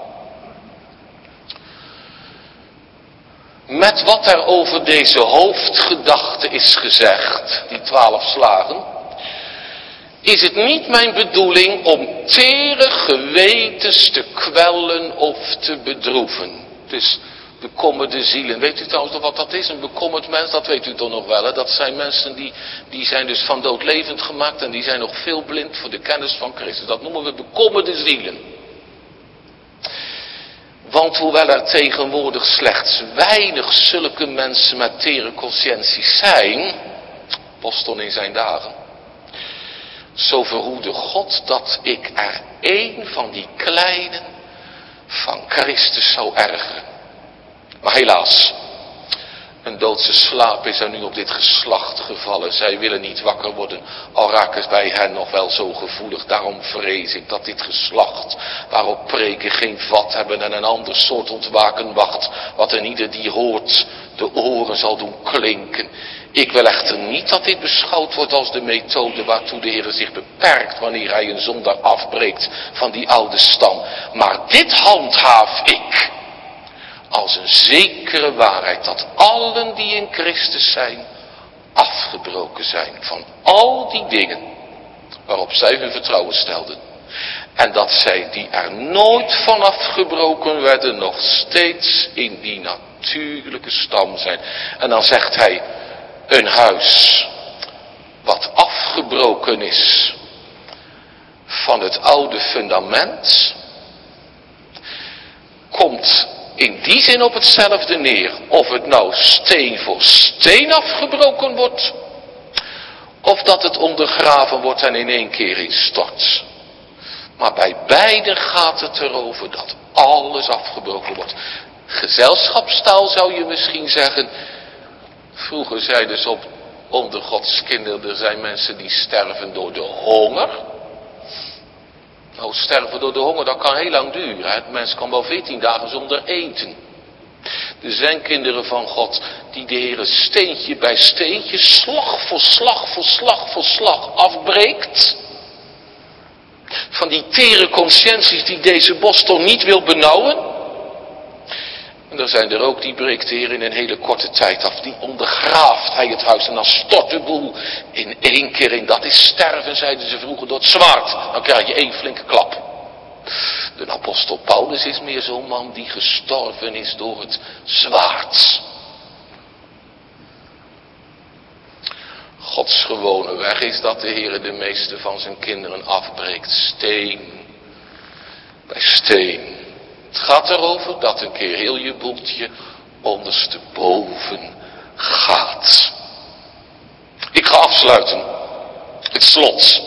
Met wat er over deze hoofdgedachte is gezegd, die 12 slagen, is het niet mijn bedoeling om tere gewetens te kwellen of te bedroeven. Dus bekommerde zielen. Weet u trouwens nog wat dat is? Een bekommerd mens, dat weet u toch nog wel. Hè? Dat zijn mensen die zijn dus van dood levend gemaakt en die zijn nog veel blind voor de kennis van Christus. Dat noemen we bekommerde zielen. Want hoewel er tegenwoordig slechts weinig zulke mensen met tere conscienties zijn, Boston in zijn dagen, zo verhoede God dat ik er één van die kleinen van Christus zou ergeren. Maar helaas, een doodse slaap is er nu op dit geslacht gevallen. Zij willen niet wakker worden, al raken bij hen nog wel zo gevoelig. Daarom vrees ik dat dit geslacht, waarop preken geen vat hebben en een ander soort ontwaken wacht, wat een ieder die hoort de oren zal doen klinken. Ik wil echter niet dat dit beschouwd wordt als de methode waartoe de Heer zich beperkt wanneer hij een zondaar afbreekt van die oude stam. Maar dit handhaaf ik als een zekere waarheid, dat allen die in Christus zijn, afgebroken zijn van al die dingen waarop zij hun vertrouwen stelden. En dat zij die er nooit van afgebroken werden, nog steeds in die natuurlijke stam zijn. En dan zegt hij, een huis wat afgebroken is van het oude fundament, komt in die zin op hetzelfde neer. Of het nou steen voor steen afgebroken wordt, of dat het ondergraven wordt en in één keer instort. Maar bij beide gaat het erover dat alles afgebroken wordt. Gezelschapstaal zou je misschien zeggen. Vroeger zeiden ze onder Gods kinderen, er zijn mensen die sterven door de honger. Nou, sterven door de honger, dat kan heel lang duren. Hè? Het mens kan wel 14 dagen zonder eten. Er zijn kinderen van God die de Heer steentje bij steentje, slag voor slag voor slag voor slag afbreekt. Van die tere conscienties die deze Boston niet wil benauwen. En er zijn er ook, die breekt de Heer in een hele korte tijd af. Die ondergraaft hij het huis en dan stort de boel in één keer in. Dat is sterven, zeiden ze vroeger, door het zwaard. Dan krijg je één flinke klap. De apostel Paulus is meer zo'n man die gestorven is door het zwaard. Gods gewone weg is dat de Heer de meeste van zijn kinderen afbreekt. Steen bij steen. Het gaat erover dat een keer heel je boeltje ondersteboven gaat. Ik ga afsluiten. Het slot.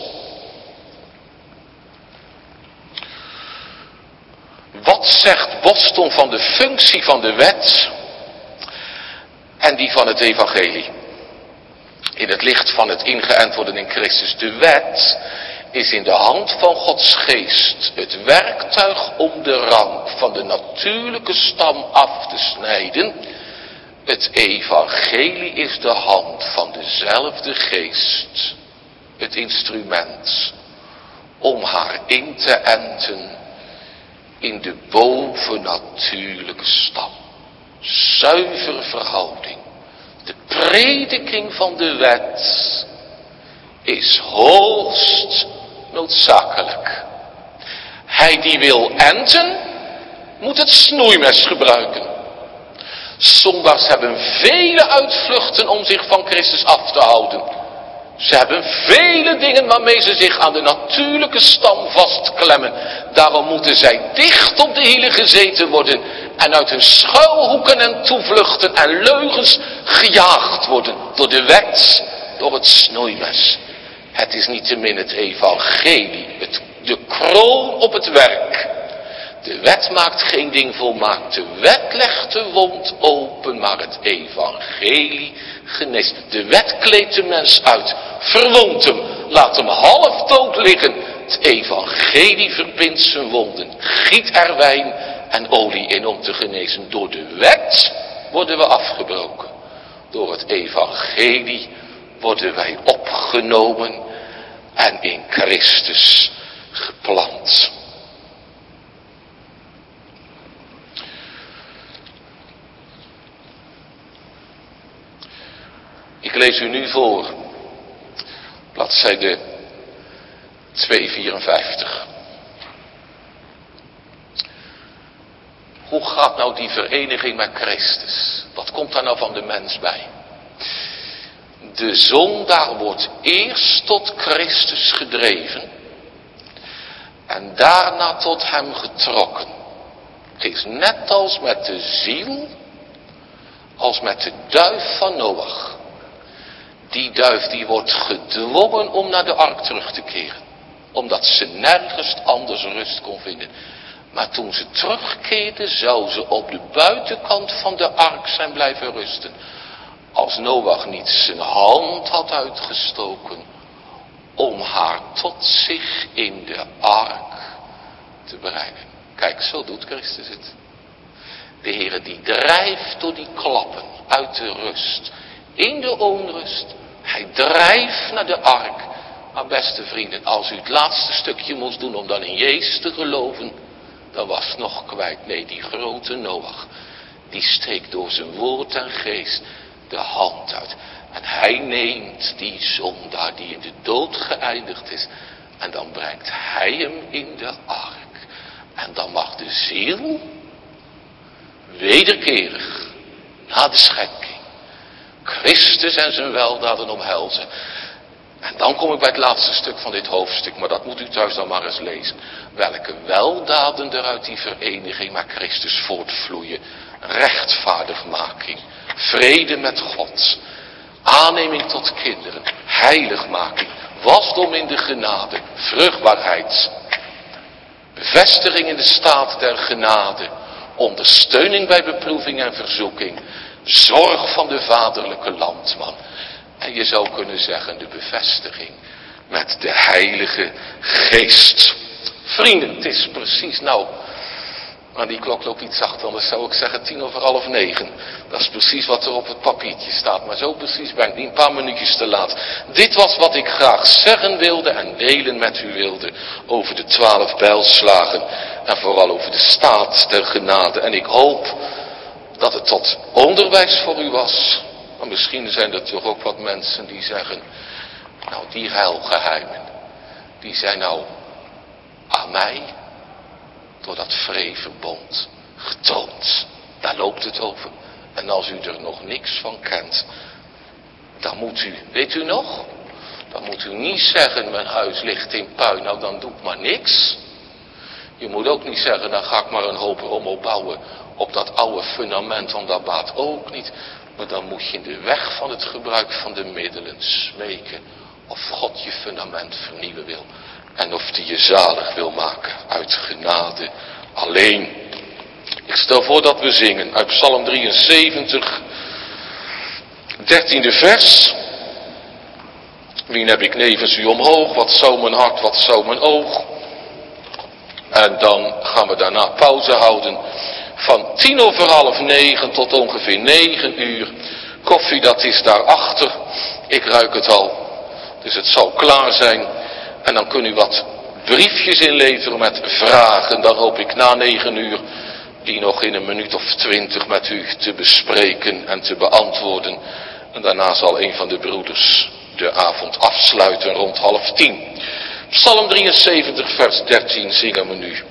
Wat zegt Boston van de functie van de wet en die van het evangelie? In het licht van het ingeënt worden in Christus. De wet is in de hand van Gods geest het werktuig om de rank van de natuurlijke stam af te snijden. Het evangelie is de hand van dezelfde geest, het instrument om haar in te enten in de bovennatuurlijke stam. Zuivere verhouding. De prediking van de wet is hoogst noodzakelijk. Hij die wil enten, moet het snoeimes gebruiken. Zondags hebben vele uitvluchten om zich van Christus af te houden. Ze hebben vele dingen waarmee ze zich aan de natuurlijke stam vastklemmen. Daarom moeten zij dicht op de hielen gezeten worden en uit hun schuilhoeken en toevluchten en leugens gejaagd worden door de wet, door het snoeimes. Het is niettemin het evangelie, de kroon op het werk. De wet maakt geen ding volmaakt. De wet legt de wond open, maar het evangelie geneest. De wet kleedt de mens uit, verwondt hem, laat hem half dood liggen. Het evangelie verbindt zijn wonden, giet er wijn en olie in om te genezen. Door de wet worden we afgebroken. Door het evangelie worden wij opgenomen en in Christus geplant. Ik lees u nu voor, bladzijde 254. Hoe gaat nou die vereniging met Christus? Wat komt daar nou van de mens bij? De zondaar wordt eerst tot Christus gedreven en daarna tot hem getrokken. Het is net als met de ziel, als met de duif van Noach. Die duif die wordt gedwongen om naar de ark terug te keren. Omdat ze nergens anders rust kon vinden. Maar toen ze terugkeerde zou ze op de buitenkant van de ark zijn blijven rusten. Als Noach niet zijn hand had uitgestoken om haar tot zich in de ark te brengen. Kijk, zo doet Christus het. De Heere die drijft door die klappen uit de rust in de onrust. Hij drijft naar de ark. Maar beste vrienden, als u het laatste stukje moest doen om dan in Jezus te geloven, dan was het nog kwijt. Nee, die grote Noach, die steekt door zijn woord en geest de hand uit. En hij neemt die zondaar die in de dood geëindigd is. En dan brengt hij hem in de ark. En dan mag de ziel wederkerig na de schenking Christus en zijn weldaden omhelzen. En dan kom ik bij het laatste stuk van dit hoofdstuk, maar dat moet u thuis dan maar eens lezen. Welke weldaden er uit die vereniging met Christus voortvloeien. Rechtvaardigmaking, vrede met God, aanneming tot kinderen, heiligmaking, wasdom in de genade, vruchtbaarheid, bevestiging in de staat der genade, ondersteuning bij beproeving en verzoeking, zorg van de vaderlijke landman. En je zou kunnen zeggen de bevestiging met de Heilige Geest. Vrienden, het is precies nou, maar die klok loopt iets achter, anders zou ik zeggen 9:10. Dat is precies wat er op het papiertje staat, maar zo precies ben ik niet, een paar minuutjes te laat. Dit was wat ik graag zeggen wilde en delen met u wilde over de 12 bijlslagen en vooral over de staat der genade. En ik hoop dat het tot onderwijs voor u was. Maar misschien zijn er toch ook wat mensen die zeggen, nou die heilgeheimen, die zijn nou aan mij door dat vreeverbond getoond. Daar loopt het over. En als u er nog niks van kent, dan moet u, weet u nog, dan moet u niet zeggen mijn huis ligt in puin, nou dan doe ik maar niks. Je moet ook niet zeggen, dan ga ik maar een hoop rommel bouwen op dat oude fundament, want dat baat ook niet. Maar dan moet je in de weg van het gebruik van de middelen smeken of God je fundament vernieuwen wil. En of hij je zalig wil maken uit genade alleen. Ik stel voor dat we zingen uit Psalm 73, 13e vers. Wien heb ik nevens u omhoog, wat zou mijn hart, wat zou mijn oog. En dan gaan we daarna pauze houden. Van 9:10 tot ongeveer 9 uur. Koffie, dat is daarachter. Ik ruik het al. Dus het zal klaar zijn. En dan kunt u wat briefjes inleveren met vragen. Dan hoop ik na 9 uur die nog in een minuut of 20 met u te bespreken en te beantwoorden. En daarna zal een van de broeders de avond afsluiten rond 9:30. Psalm 73 vers 13 zingen we nu.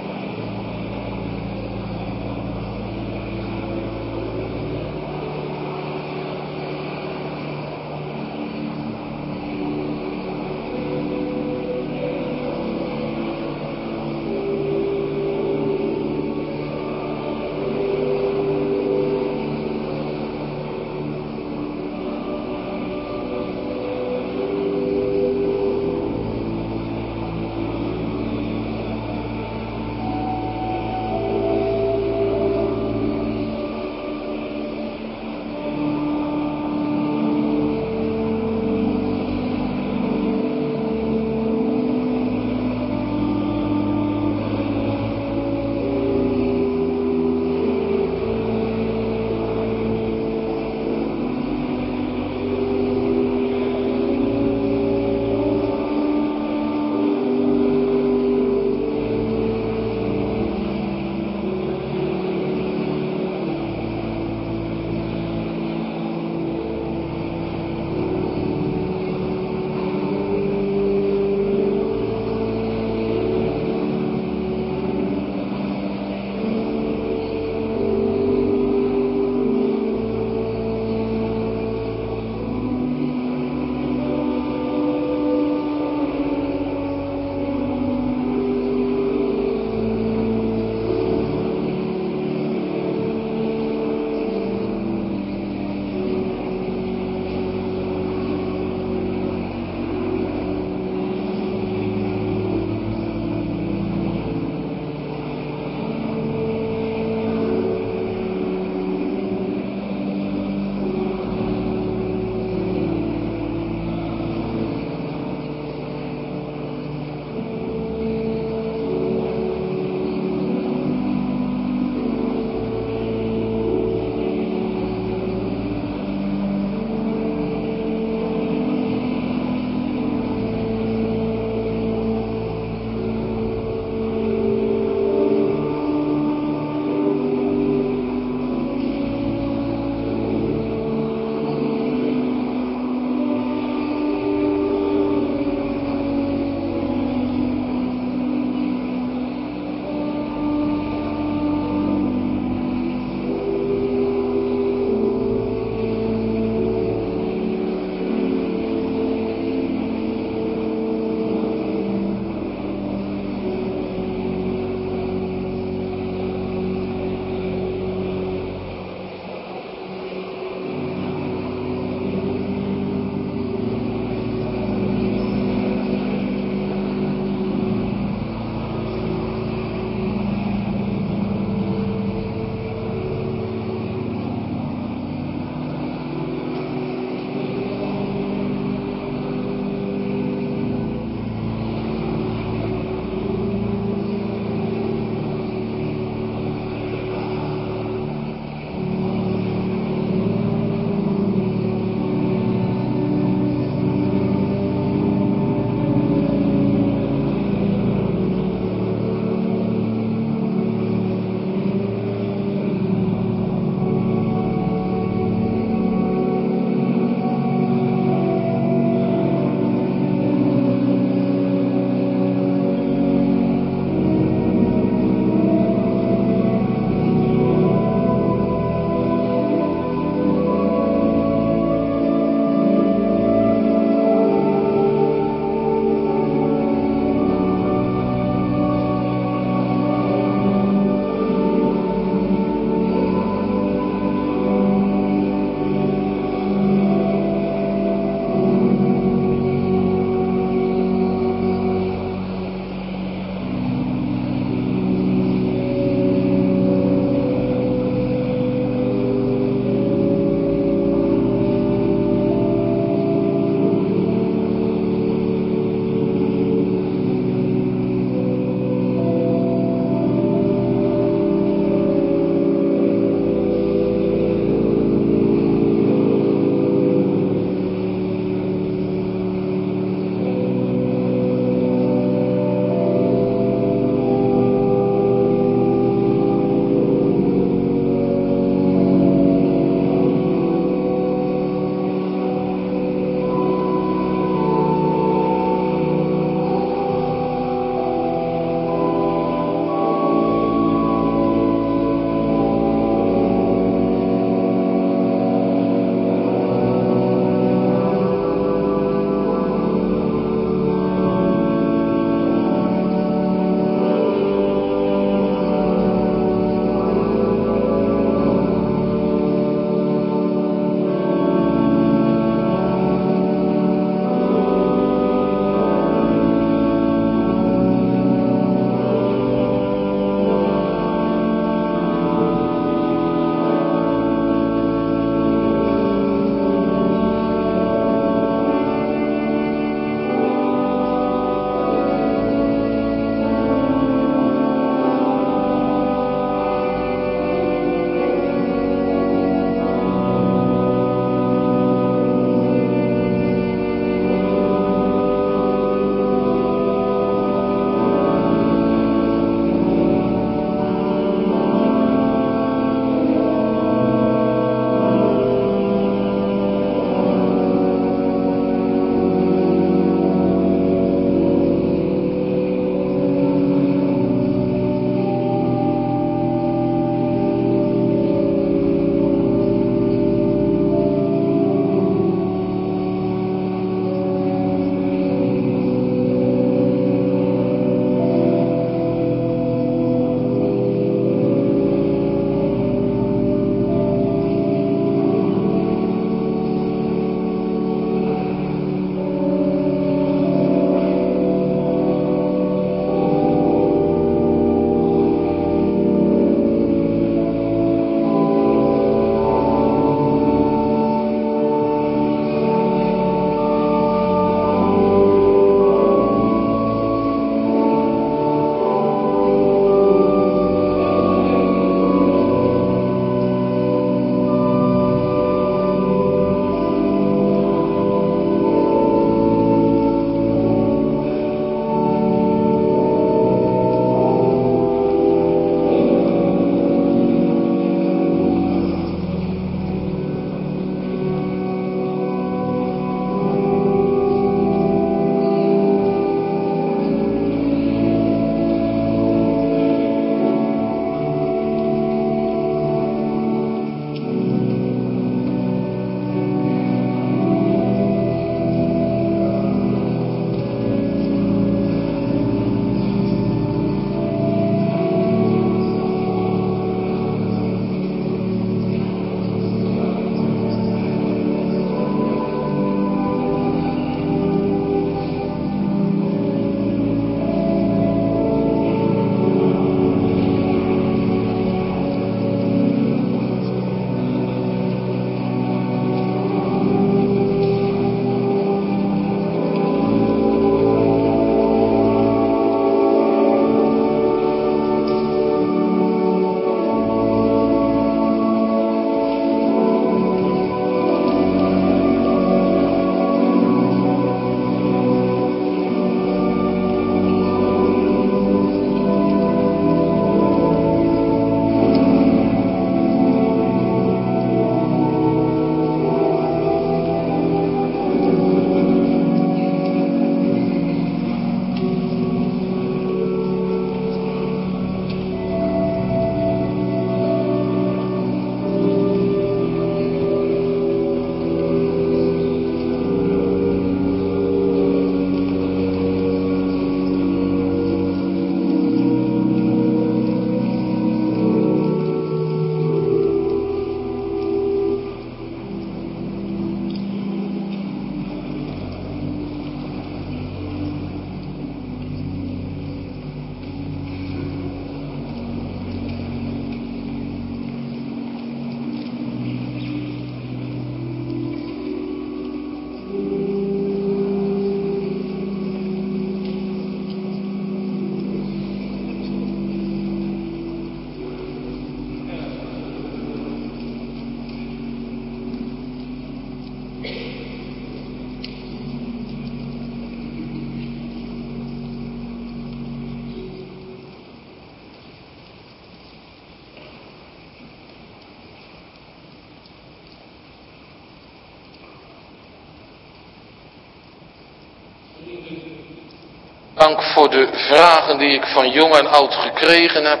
Dank voor de vragen die ik van jong en oud gekregen heb.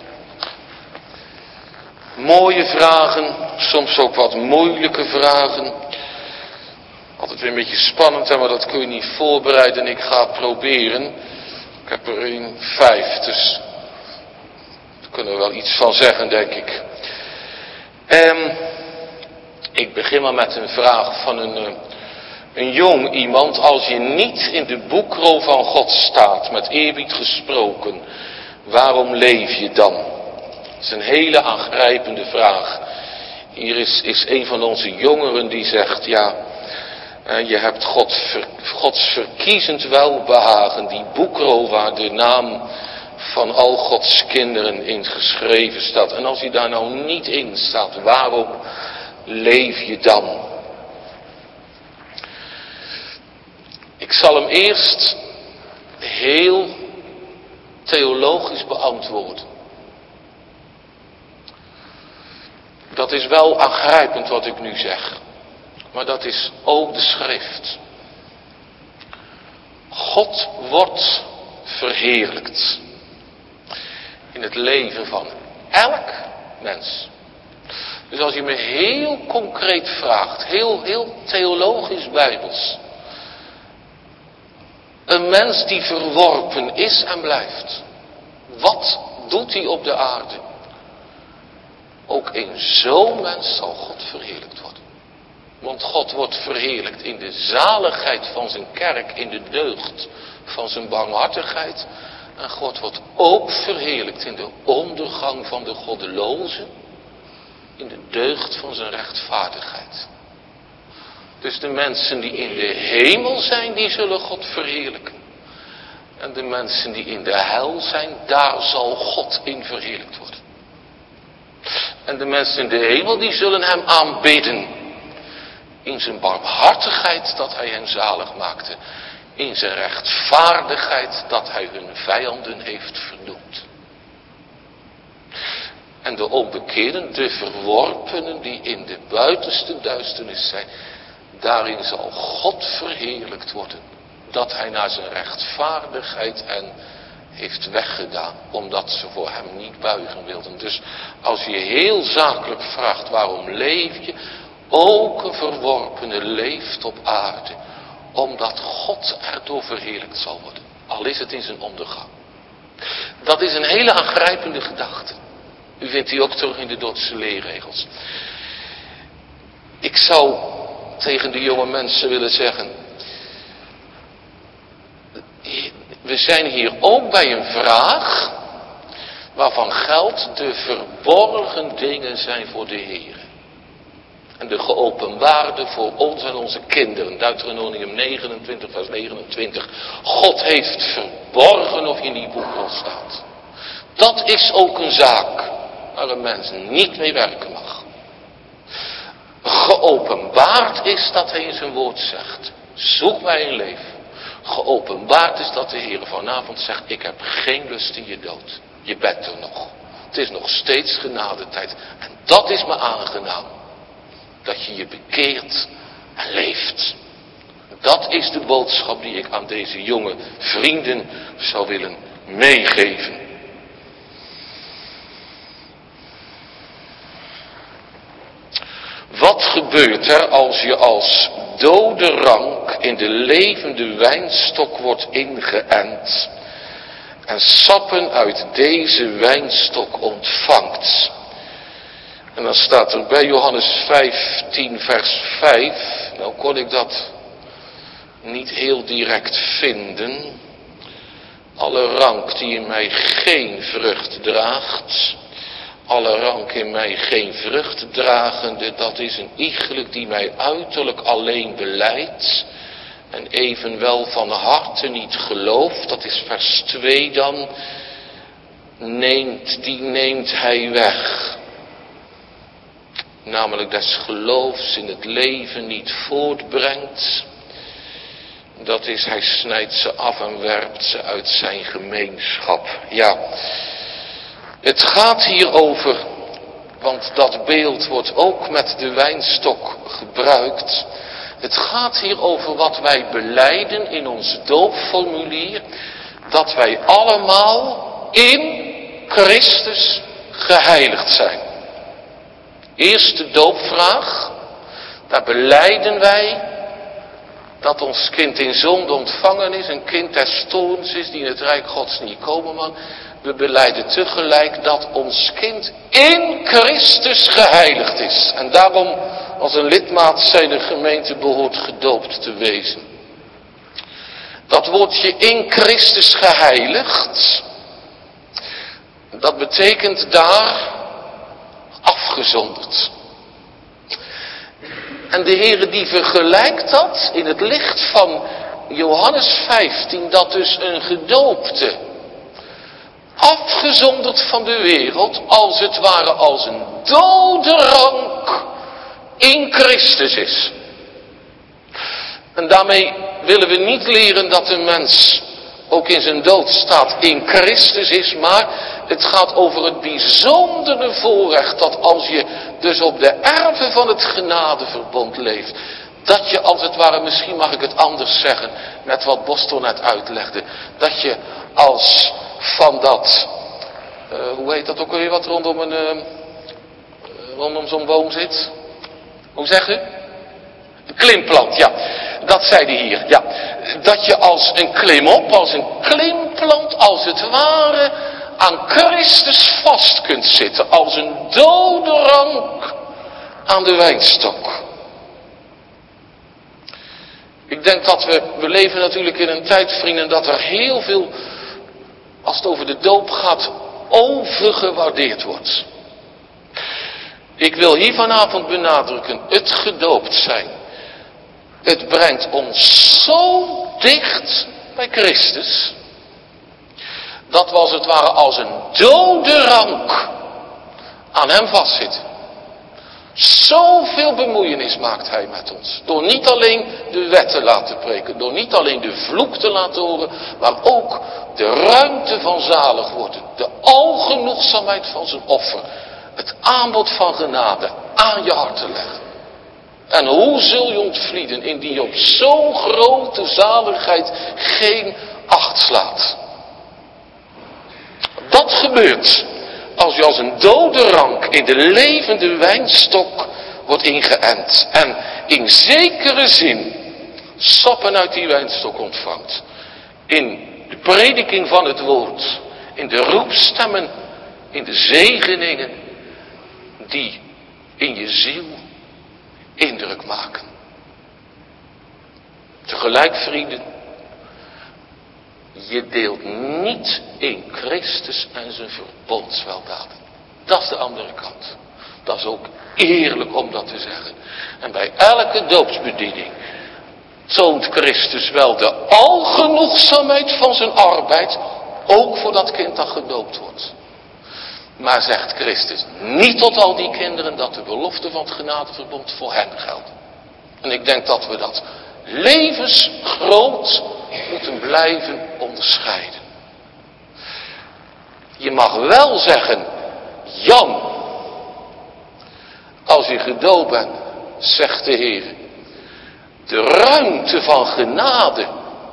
Mooie vragen, soms ook wat moeilijke vragen. Altijd weer een beetje spannend, hè, maar dat kun je niet voorbereiden. Ik ga het proberen. Ik heb er 5, dus daar kunnen we wel iets van zeggen, denk ik. Ik begin maar met een vraag van een jong iemand. Als je niet in de boekrol van God staat, met eerbied gesproken, waarom leef je dan? Dat is een hele aangrijpende vraag. Hier is een van onze jongeren die zegt, ja, je hebt Gods verkiezend welbehagen, die boekrol waar de naam van al Gods kinderen in geschreven staat. En als hij daar nou niet in staat, waarom leef je dan? Ik zal hem eerst heel theologisch beantwoorden. Dat is wel aangrijpend wat ik nu zeg. Maar dat is ook de schrift. God wordt verheerlijkt in het leven van elk mens. Dus als je me heel concreet vraagt, heel theologisch bijbels. Een mens die verworpen is en blijft. Wat doet hij op de aarde? Ook in zo'n mens zal God verheerlijkt worden. Want God wordt verheerlijkt in de zaligheid van zijn kerk, in de deugd van zijn barmhartigheid. En God wordt ook verheerlijkt in de ondergang van de goddelozen, in de deugd van zijn rechtvaardigheid. Dus de mensen die in de hemel zijn, die zullen God verheerlijken. En de mensen die in de hel zijn, daar zal God in verheerlijkt worden. En de mensen in de hemel, die zullen hem aanbidden. In zijn barmhartigheid dat hij hen zalig maakte. In zijn rechtvaardigheid dat hij hun vijanden heeft verdoemd. En de onbekeerden, de verworpenen die in de buitenste duisternis zijn. Daarin zal God verheerlijkt worden. Dat hij naar zijn rechtvaardigheid hen heeft weggedaan. Omdat ze voor hem niet buigen wilden. Dus als je heel zakelijk vraagt waarom leef je. Ook een verworpene leeft op aarde. Omdat God erdoor verheerlijkt zal worden. Al is het in zijn ondergang. Dat is een hele aangrijpende gedachte. U vindt die ook terug in de Dordtse leerregels. Ik zou tegen de jonge mensen willen zeggen. We zijn hier ook bij een vraag. Waarvan geldt de verborgen dingen zijn voor de Heer. En de geopenbaarde voor ons en onze kinderen. Deuteronomium 29 vers 29. God heeft verborgen of je in die boekrol staat. Dat is ook een zaak waar een mens niet mee werken mag. Geopenbaard is dat hij in zijn woord zegt. Zoek mij een leven. Geopenbaard is dat de Heer vanavond zegt. Ik heb geen lust in je dood. Je bent er nog. Het is nog steeds genadetijd. En dat is me aangenaam. Dat je je bekeert en leeft. Dat is de boodschap die ik aan deze jonge vrienden zou willen meegeven. Wat gebeurt er als je als dode rank in de levende wijnstok wordt ingeënt en sappen uit deze wijnstok ontvangt? En dan staat er bij Johannes 15 vers 5, nou kon ik dat niet heel direct vinden. Alle rank die in mij geen vrucht draagt, alle rank in mij geen vrucht dragende, dat is een iegelijk die mij uiterlijk alleen belijdt en evenwel van harte niet gelooft. Dat is vers 2 dan. Die neemt hij weg. Namelijk des geloofs in het leven niet voortbrengt. Dat is, hij snijdt ze af en werpt ze uit zijn gemeenschap. Ja, het gaat hier over, want dat beeld wordt ook met de wijnstok gebruikt. Het gaat hier over wat wij belijden in ons doopformulier. dat wij allemaal in Christus geheiligd zijn. Eerste doopvraag, daar belijden wij dat ons kind in zonde ontvangen is, een kind des toorns is die in het rijk Gods niet komen mag. We belijden tegelijk dat ons kind in Christus geheiligd is. En daarom als een lidmaat zijner gemeente behoort gedoopt te wezen. Dat woordje in Christus geheiligd, dat betekent daar afgezonderd. En de Heere die vergelijkt dat in het licht van Johannes 15, dat dus een gedoopte, afgezonderd van de wereld, als het ware als een dode rank in Christus is. En daarmee willen we niet leren dat een mens ook in zijn doodstaat in Christus is, maar het gaat over het bijzondere voorrecht dat als je dus op de erven van het genadeverbond leeft, dat je als het ware, misschien mag ik het anders zeggen, met wat Boston net uitlegde, dat je als van dat, hoe heet dat ook alweer wat rondom zo'n boom zit? Hoe zeg je? Een klimplant, ja. Dat zei hij hier, ja. Dat je als een klimop, als een klimplant, als het ware, aan Christus vast kunt zitten. Als een dode rank aan de wijnstok. Ik denk dat we leven natuurlijk in een tijd, vrienden, dat er heel veel, als het over de doop gaat, overgewaardeerd wordt. Ik wil hier vanavond benadrukken, het gedoopt zijn. Het brengt ons zo dicht bij Christus, dat we als het ware als een dode rank aan hem vastzitten. Zoveel bemoeienis maakt hij met ons. Door niet alleen de wet te laten preken, door niet alleen de vloek te laten horen, maar ook de ruimte van zalig worden, de algenoegzaamheid van zijn offer, het aanbod van genade aan je hart te leggen. En hoe zul je ontvlieden indien je op zo'n grote zaligheid geen acht slaat? Dat gebeurt als je als een dode rank in de levende wijnstok wordt ingeënt. En in zekere zin sappen uit die wijnstok ontvangt. In de prediking van het woord. In de roepstemmen. In de zegeningen. Die in je ziel indruk maken. Tegelijk, vrienden, je deelt niet in Christus en zijn verbondsweldaden. Dat is de andere kant. Dat is ook eerlijk om dat te zeggen. En bij elke doopsbediening toont Christus wel de algenoegzaamheid van zijn arbeid, ook voor dat kind dat gedoopt wordt. Maar zegt Christus niet tot al die kinderen dat de belofte van het genadeverbond voor hen geldt. En ik denk dat we dat levensgroot moeten blijven onderscheiden. Je mag wel zeggen, Jan, als je gedoopt bent, zegt de Heer, de ruimte van genade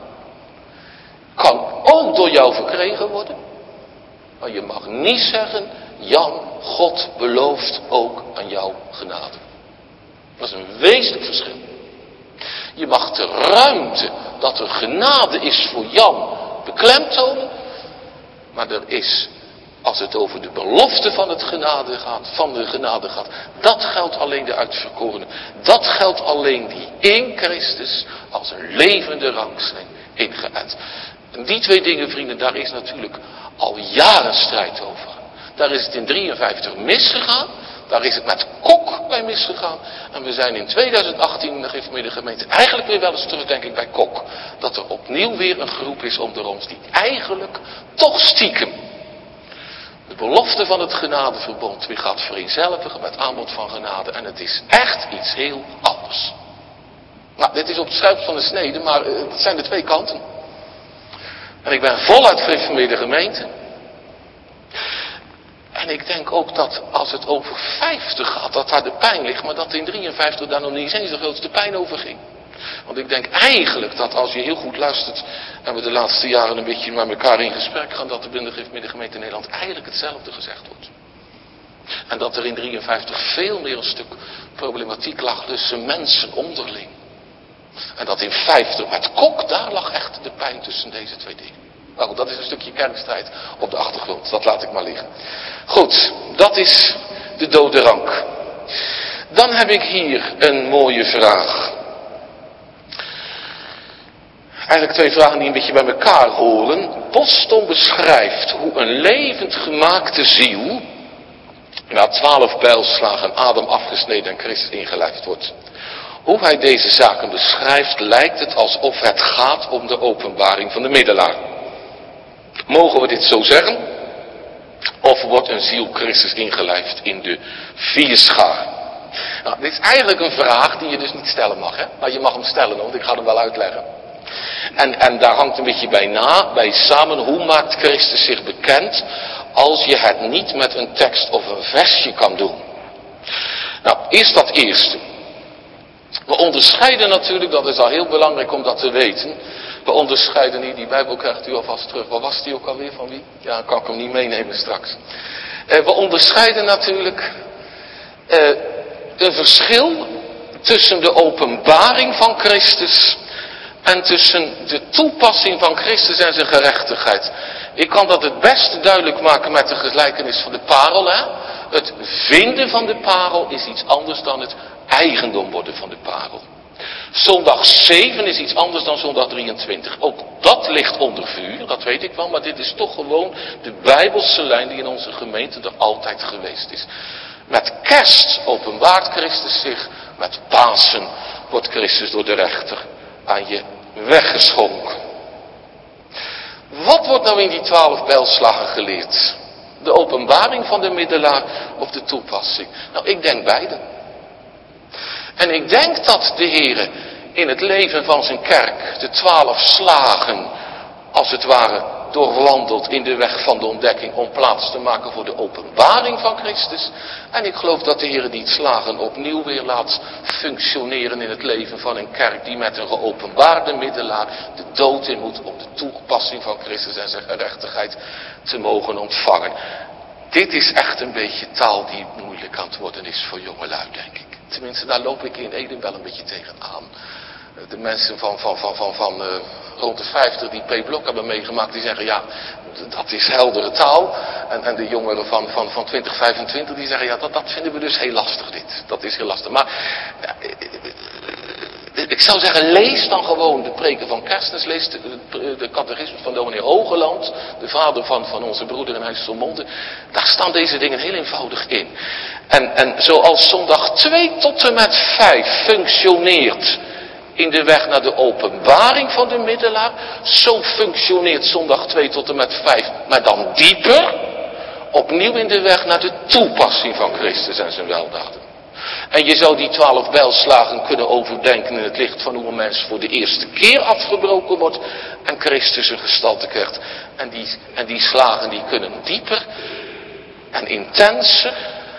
kan ook door jou verkregen worden. Maar je mag niet zeggen, Jan, God belooft ook aan jou genade. Dat is een wezenlijk verschil. Je mag de ruimte dat er genade is voor Jan beklemtonen. Maar er is, als het over de belofte van het genade gaat, dat geldt alleen de uitverkorenen. Dat geldt alleen die in Christus als een levende rank zijn ingeënt. En die twee dingen, vrienden, daar is natuurlijk al jaren strijd over. Daar is het in 53 misgegaan. Daar is het met Kok bij misgegaan. En we zijn in 2018, dan geeft me de gemeente eigenlijk weer wel eens terug, denk ik, bij Kok. Dat er opnieuw weer een groep is onder ons die eigenlijk toch stiekem de belofte van het genadeverbond weer gaat vereenzelvigen met aanbod van genade. En het is echt iets heel anders. Nou, dit is op het schuifje van de snede, maar het zijn de twee kanten. En ik ben voluit gereformeerde gemeente. En ik denk ook dat als het over 50 gaat, dat daar de pijn ligt, maar dat in 53 daar nog niet eens de grootste pijn over ging. Want ik denk eigenlijk dat als je heel goed luistert en we de laatste jaren een beetje met elkaar in gesprek gaan, dat er binnen de gemeente Nederland eigenlijk hetzelfde gezegd wordt. En dat er in 53 veel meer een stuk problematiek lag tussen mensen onderling. En dat in 50 met Kok, daar lag echt de pijn tussen deze twee dingen. Nou, dat is een stukje kerkstrijd op de achtergrond. Dat laat ik maar liggen. Goed, dat is de dode rank. Dan heb ik hier een mooie vraag. Eigenlijk twee vragen die een beetje bij elkaar horen. Boston beschrijft hoe een levend gemaakte ziel na 12 bijlslagen Adam afgesneden en Christus ingelijfd wordt. Hoe hij deze zaken beschrijft, lijkt het alsof het gaat om de openbaring van de middelaar. Mogen we dit zo zeggen? Of wordt een ziel Christus ingelijfd in de vierschaar? Nou, dit is eigenlijk een vraag die je dus niet stellen mag, hè? Maar je mag hem stellen, want ik ga hem wel uitleggen. En daar hangt een beetje bij samen, hoe maakt Christus zich bekend als je het niet met een tekst of een versje kan doen? Nou, eerst dat eerste. We onderscheiden natuurlijk, dat is al heel belangrijk om dat te weten. We onderscheiden niet, die Bijbel krijgt u alvast terug. Wat was die ook alweer, van wie? Ja, dan kan ik hem niet meenemen straks. We onderscheiden natuurlijk een verschil tussen de openbaring van Christus en tussen de toepassing van Christus en zijn gerechtigheid. Ik kan dat het beste duidelijk maken met de gelijkenis van de parel. Hè? Het vinden van de parel is iets anders dan het eigendom worden van de parel. Zondag 7 is iets anders dan zondag 23. Ook dat ligt onder vuur, dat weet ik wel. Maar dit is toch gewoon de Bijbelse lijn die in onze gemeente er altijd geweest is. Met kerst openbaart Christus zich. Met Pasen wordt Christus door de rechter aan je weggeschonken. Wat wordt nou in die 12 bijlslagen geleerd? De openbaring van de middelaar of de toepassing? Nou, ik denk beide. En ik denk dat de Heere in het leven van zijn kerk de 12 slagen, als het ware, doorwandelt in de weg van de ontdekking om plaats te maken voor de openbaring van Christus. En ik geloof dat de Heere die slagen opnieuw weer laat functioneren in het leven van een kerk die met een geopenbaarde middelaar de dood in moet om de toepassing van Christus en zijn gerechtigheid te mogen ontvangen. Dit is echt een beetje taal die moeilijk aan het worden is voor jongelui, denk ik. Tenminste, daar loop ik in Eden wel een beetje tegenaan. De mensen van rond de 50 die P. Blok hebben meegemaakt, die zeggen ja, dat is heldere taal. En de jongeren van 20, 25 die zeggen ja, dat vinden we dus heel lastig dit. Dat is heel lastig. Maar ja, ik zou zeggen, lees dan gewoon de preken van Kerstens. Lees de catechismus van dominee Hogeland, de vader van onze broeder in IJsselmonde. Daar staan deze dingen heel eenvoudig in. En zoals zondag 2 tot en met 5 functioneert in de weg naar de openbaring van de middelaar, zo functioneert zondag 2 tot en met 5, maar dan dieper, opnieuw in de weg naar de toepassing van Christus en zijn weldaden. En je zou die 12 bijlslagen kunnen overdenken in het licht van hoe een mens voor de eerste keer afgebroken wordt en Christus een gestalte krijgt. En die slagen die kunnen dieper en intenser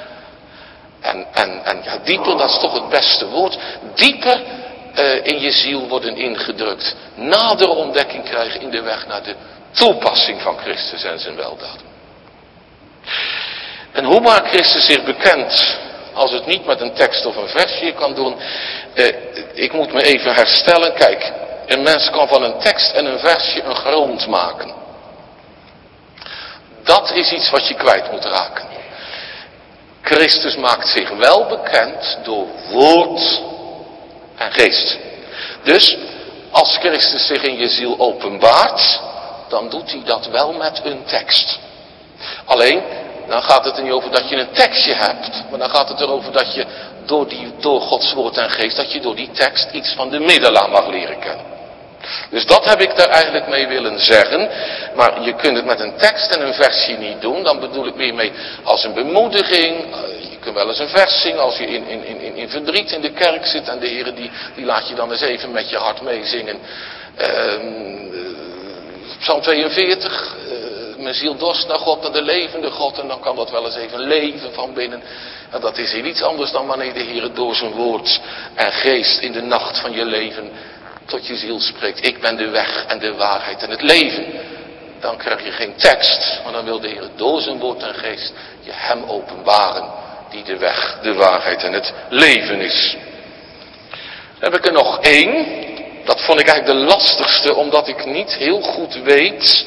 en ja, dieper, dat is toch het beste woord, dieper in je ziel worden ingedrukt. Nadere ontdekking krijgen in de weg naar de toepassing van Christus en zijn weldaden. En hoe maakt Christus zich bekend als het niet met een tekst of een versje kan doen? Ik moet me even herstellen. Kijk, een mens kan van een tekst en een versje een grond maken. Dat is iets wat je kwijt moet raken. Christus maakt zich wel bekend door woord en geest. Dus als Christus zich in je ziel openbaart, dan doet hij dat wel met een tekst. Alleen, dan gaat het er niet over dat je een tekstje hebt, maar dan gaat het erover dat je door Gods woord en geest, dat je door die tekst iets van de middelaar mag leren kennen. Dus dat heb ik daar eigenlijk mee willen zeggen. Maar je kunt het met een tekst en een versje niet doen. Dan bedoel ik meer mee als een bemoediging. Je kunt wel eens een vers zingen als je in verdriet in de kerk zit. En de Heer die laat je dan eens even met je hart meezingen. Psalm 42. mijn ziel dorst naar God, naar de levende God. En dan kan dat wel eens even leven van binnen. En dat is hier iets anders dan wanneer de Heer door zijn woord en geest in de nacht van je leven tot je ziel spreekt. Ik ben de weg en de waarheid en het leven. Dan krijg je geen tekst, maar dan wil de Heer door zijn woord en geest je hem openbaren. Die de weg, de waarheid en het leven is. Dan heb ik er nog één. Dat vond ik eigenlijk de lastigste, omdat ik niet heel goed weet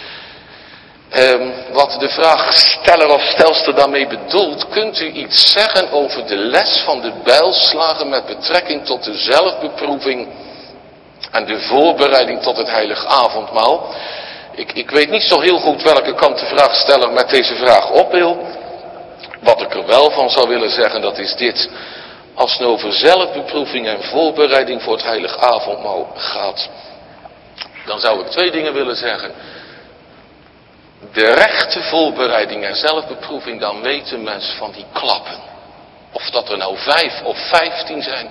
wat de vraagsteller of stelster daarmee bedoelt. Kunt u iets zeggen over de les van de bijlslagen met betrekking tot de zelfbeproeving en de voorbereiding tot het heilige avondmaal? Ik weet niet zo heel goed welke kant de vraagsteller met deze vraag op wil. Wat ik er wel van zou willen zeggen, dat is dit. Als het over zelfbeproeving en voorbereiding voor het heilige avondmaal gaat, dan zou ik twee dingen willen zeggen. De rechte voorbereiding en zelfbeproeving, dan weet de mens van die klappen. Of dat er nou 5 of 15 zijn.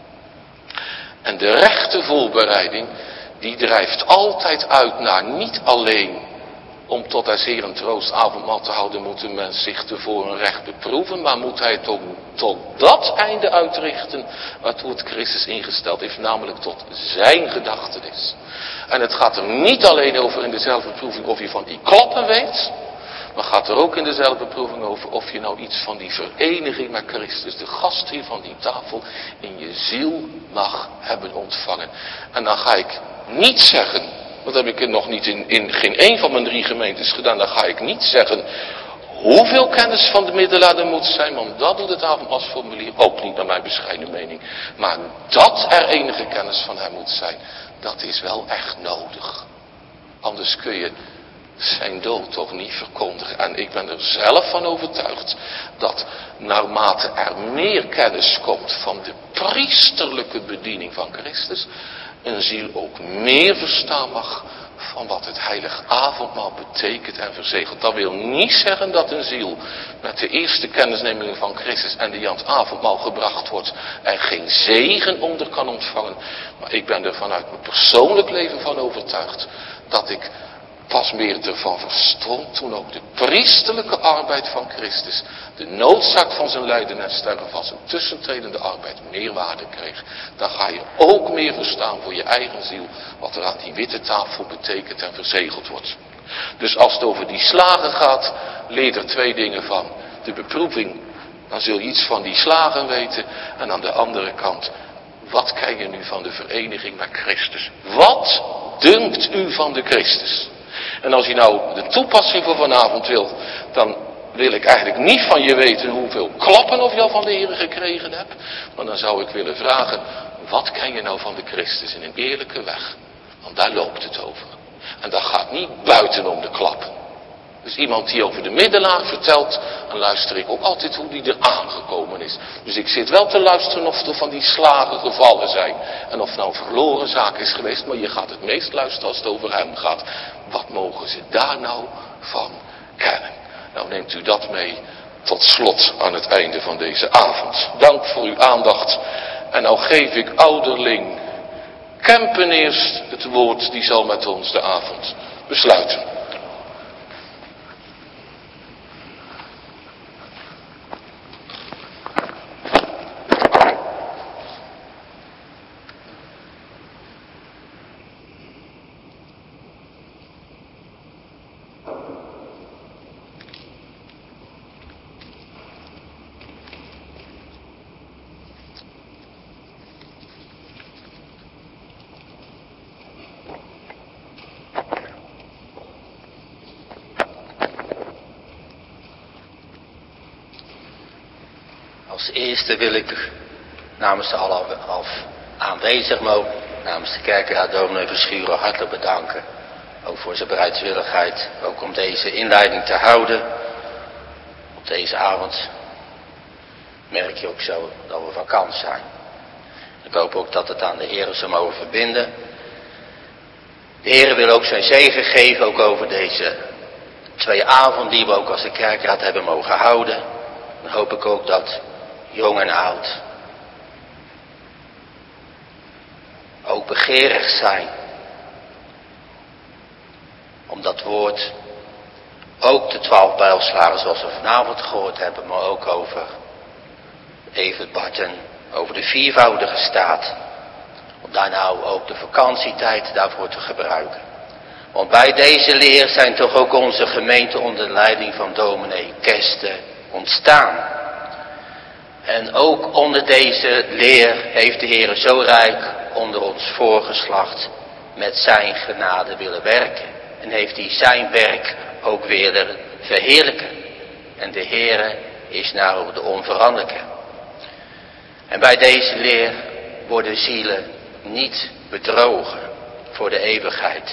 En de rechte voorbereiding, die drijft altijd uit naar niet alleen om tot des Heeren troost avondmaal te houden, moet de mens zich tevoren recht beproeven, maar moet hij het ook tot dat einde uitrichten waartoe het Christus ingesteld heeft, namelijk tot zijn gedachtenis. En het gaat er niet alleen over in de zelfbeproeving of je van die klappen weet, maar gaat er ook in de zelfbeproeving over of je nou iets van die vereniging met Christus, de gastheer van die tafel, in je ziel mag hebben ontvangen. En dan ga ik niet zeggen, dat heb ik nog niet in geen één van mijn 3 gemeentes gedaan, dan ga ik niet zeggen hoeveel kennis van de middelaar er moet zijn, want dat doet het avondmaalsformulier ook niet naar mijn bescheiden mening. Maar dat er enige kennis van hem moet zijn, dat is wel echt nodig. Anders kun je zijn dood toch niet verkondigen. En ik ben er zelf van overtuigd dat naarmate er meer kennis komt van de priesterlijke bediening van Christus, een ziel ook meer verstaan mag van wat het heilig avondmaal betekent en verzegelt. Dat wil niet zeggen dat een ziel met de eerste kennisneming van Christus en die aan het avondmaal gebracht wordt en geen zegen onder kan ontvangen. Maar ik ben er vanuit mijn persoonlijk leven van overtuigd dat ik pas meer ervan verstond toen ook de priesterlijke arbeid van Christus, de noodzaak van zijn lijden en sterven van zijn tussentredende arbeid meerwaarde kreeg. Dan ga je ook meer verstaan voor je eigen ziel wat er aan die witte tafel betekent en verzegeld wordt. Dus als het over die slagen gaat, leer er 2 dingen van. De beproeving, dan zul je iets van die slagen weten. En aan de andere kant, wat krijg je nu van de vereniging met Christus? Wat dunkt u van de Christus? En als je nou de toepassing voor vanavond wil, dan wil ik eigenlijk niet van je weten hoeveel klappen of je al van de Heer gekregen hebt. Maar dan zou ik willen vragen, wat ken je nou van de Christus in een eerlijke weg? Want daar loopt het over. En dat gaat niet buitenom de klappen. Dus iemand die over de middelaar vertelt, dan luister ik ook altijd hoe die er aangekomen is. Dus ik zit wel te luisteren of er van die slagen gevallen zijn. En of het nou een verloren zaak is geweest, maar je gaat het meest luisteren als het over hem gaat. Wat mogen ze daar nou van kennen? Nou neemt u dat mee tot slot aan het einde van deze avond. Dank voor uw aandacht. En nou geef ik ouderling Kempen eerst het woord, die zal met ons de avond besluiten. Als eerste wil ik namens de alle aanwezig mogen, namens de kerkraad dominee Verschuren hartelijk bedanken. Ook voor zijn bereidwilligheid, ook om deze inleiding te houden. Op deze avond merk je ook zo dat we van kant zijn. Ik hoop ook dat het aan de Heer zou mogen verbinden. De Heer wil ook zijn zegen geven, ook over deze 2 avonden die we ook als de kerkraad hebben mogen houden. Dan hoop ik ook dat jong en oud ook begeerig zijn om dat woord Ook de 12 bijbelslagen zoals we vanavond gehoord hebben, maar ook over Evert Barten, over de viervoudige staat. Om daar nou ook de vakantietijd daarvoor te gebruiken. Want bij deze leer zijn toch ook onze gemeenten onder de leiding van dominee Kester ontstaan. En ook onder deze leer heeft de Heer zo rijk onder ons voorgeslacht met zijn genade willen werken. En heeft hij zijn werk ook willen verheerlijken. En de Heer is nou de onveranderlijke. En bij deze leer worden zielen niet bedrogen voor de eeuwigheid.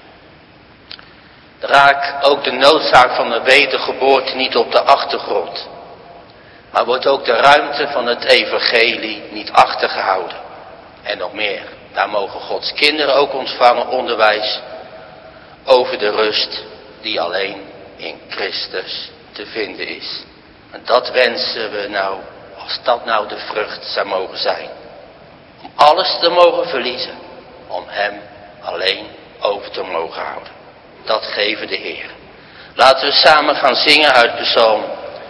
Raak ook de noodzaak van de wedergeboorte niet op de achtergrond. Maar wordt ook de ruimte van het evangelie niet achtergehouden. En nog meer, daar mogen Gods kinderen ook ontvangen onderwijs over de rust die alleen in Christus te vinden is. En dat wensen we nou, als dat nou de vrucht zou mogen zijn. Om alles te mogen verliezen, om hem alleen over te mogen houden. Dat geven de Heer. Laten we samen gaan zingen uit Psalm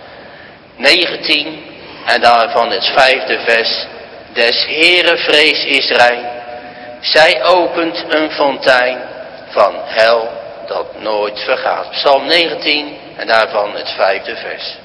19 en daarvan het 5e vers. Des Heeren vrees is rein, zij opent een fontein van hel dat nooit vergaat. Psalm 19 en daarvan het 5e vers.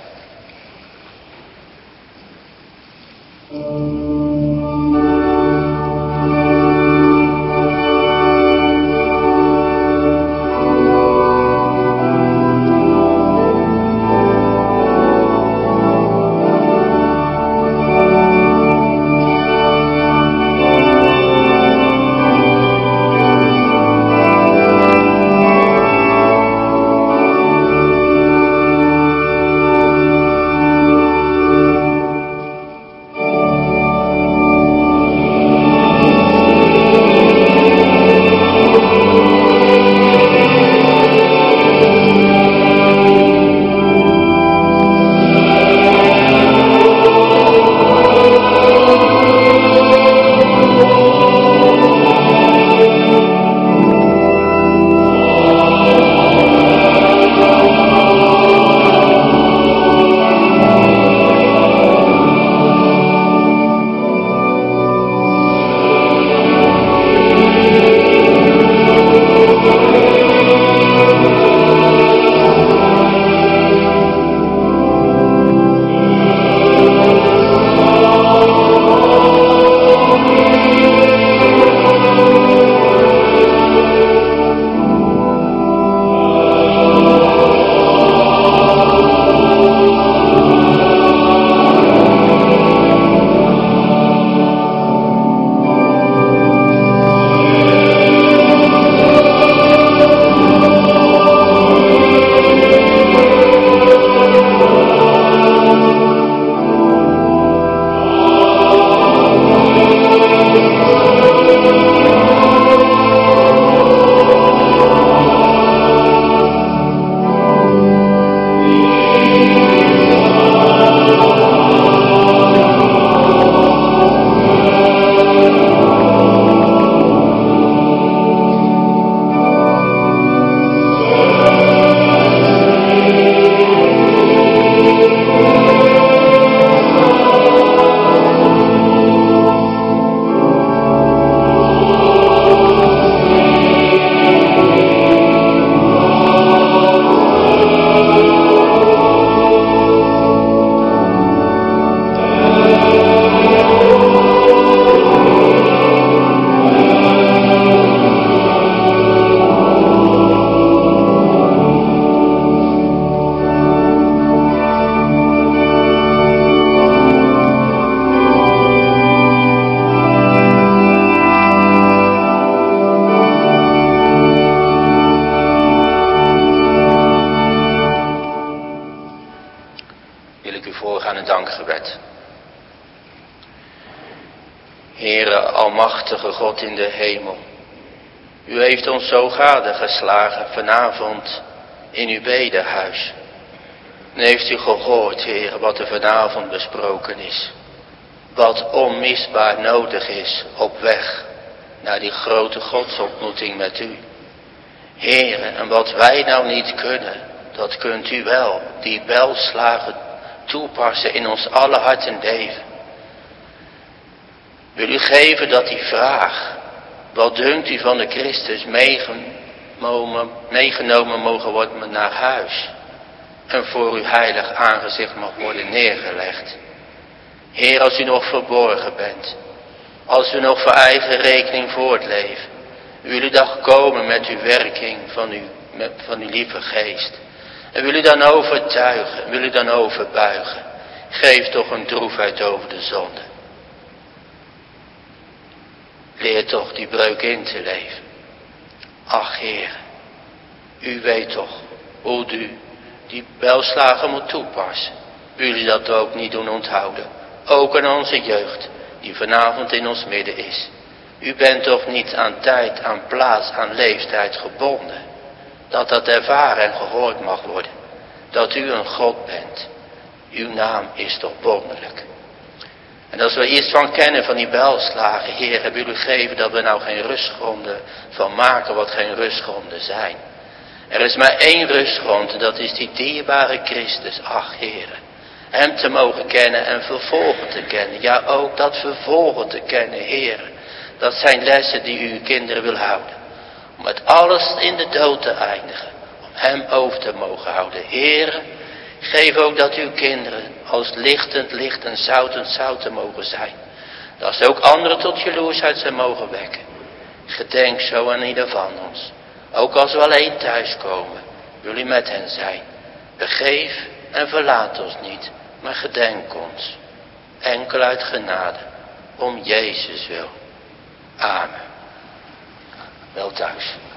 almachtige God in de hemel. U heeft ons zo gadegeslagen vanavond in uw bedehuis. En heeft u gehoord, Heer, wat er vanavond besproken is. Wat onmisbaar nodig is op weg naar die grote godsontmoeting met u. Heer, en wat wij nou niet kunnen, dat kunt u wel, die belslagen toepassen in ons alle hart en leven. Wil u geven dat die vraag, wat dunkt u van de Christus, meegenomen mogen worden naar huis en voor uw heilig aangezicht mag worden neergelegd. Heer, als u nog verborgen bent, als u nog voor eigen rekening voortleeft, wil u dan komen met uw werking van uw lieve geest. En wil u dan overtuigen, wil u dan overbuigen. Geef toch een droefheid over de zonde. Leer toch die breuk in te leven. Ach Heer, u weet toch hoe u die belslagen moet toepassen. Wil u dat ook niet doen onthouden. Ook aan onze jeugd die vanavond in ons midden is. U bent toch niet aan tijd, aan plaats, aan leeftijd gebonden. Dat ervaren en gehoord mag worden. Dat u een God bent. Uw naam is toch wonderlijk. En als we iets van kennen van die belslagen, Heer, wil u geven dat we nou geen rustgronden van maken wat geen rustgronden zijn. Er is maar één rustgrond en dat is die dierbare Christus. Ach Heer, hem te mogen kennen en vervolgen te kennen. Ja, ook dat vervolgen te kennen, Heer. Dat zijn lessen die u uw kinderen wil houden. Om met alles in de dood te eindigen. Om hem over te mogen houden. Heer, geef ook dat uw kinderen als lichtend licht en zout te mogen zijn. Dat ze ook anderen tot jaloersheid zijn mogen wekken. Gedenk zo aan ieder van ons. Ook als we alleen thuiskomen, wil u met hen zijn. Begeef en verlaat ons niet, maar gedenk ons. Enkel uit genade, om Jezus wil. Amen. Wel thuis.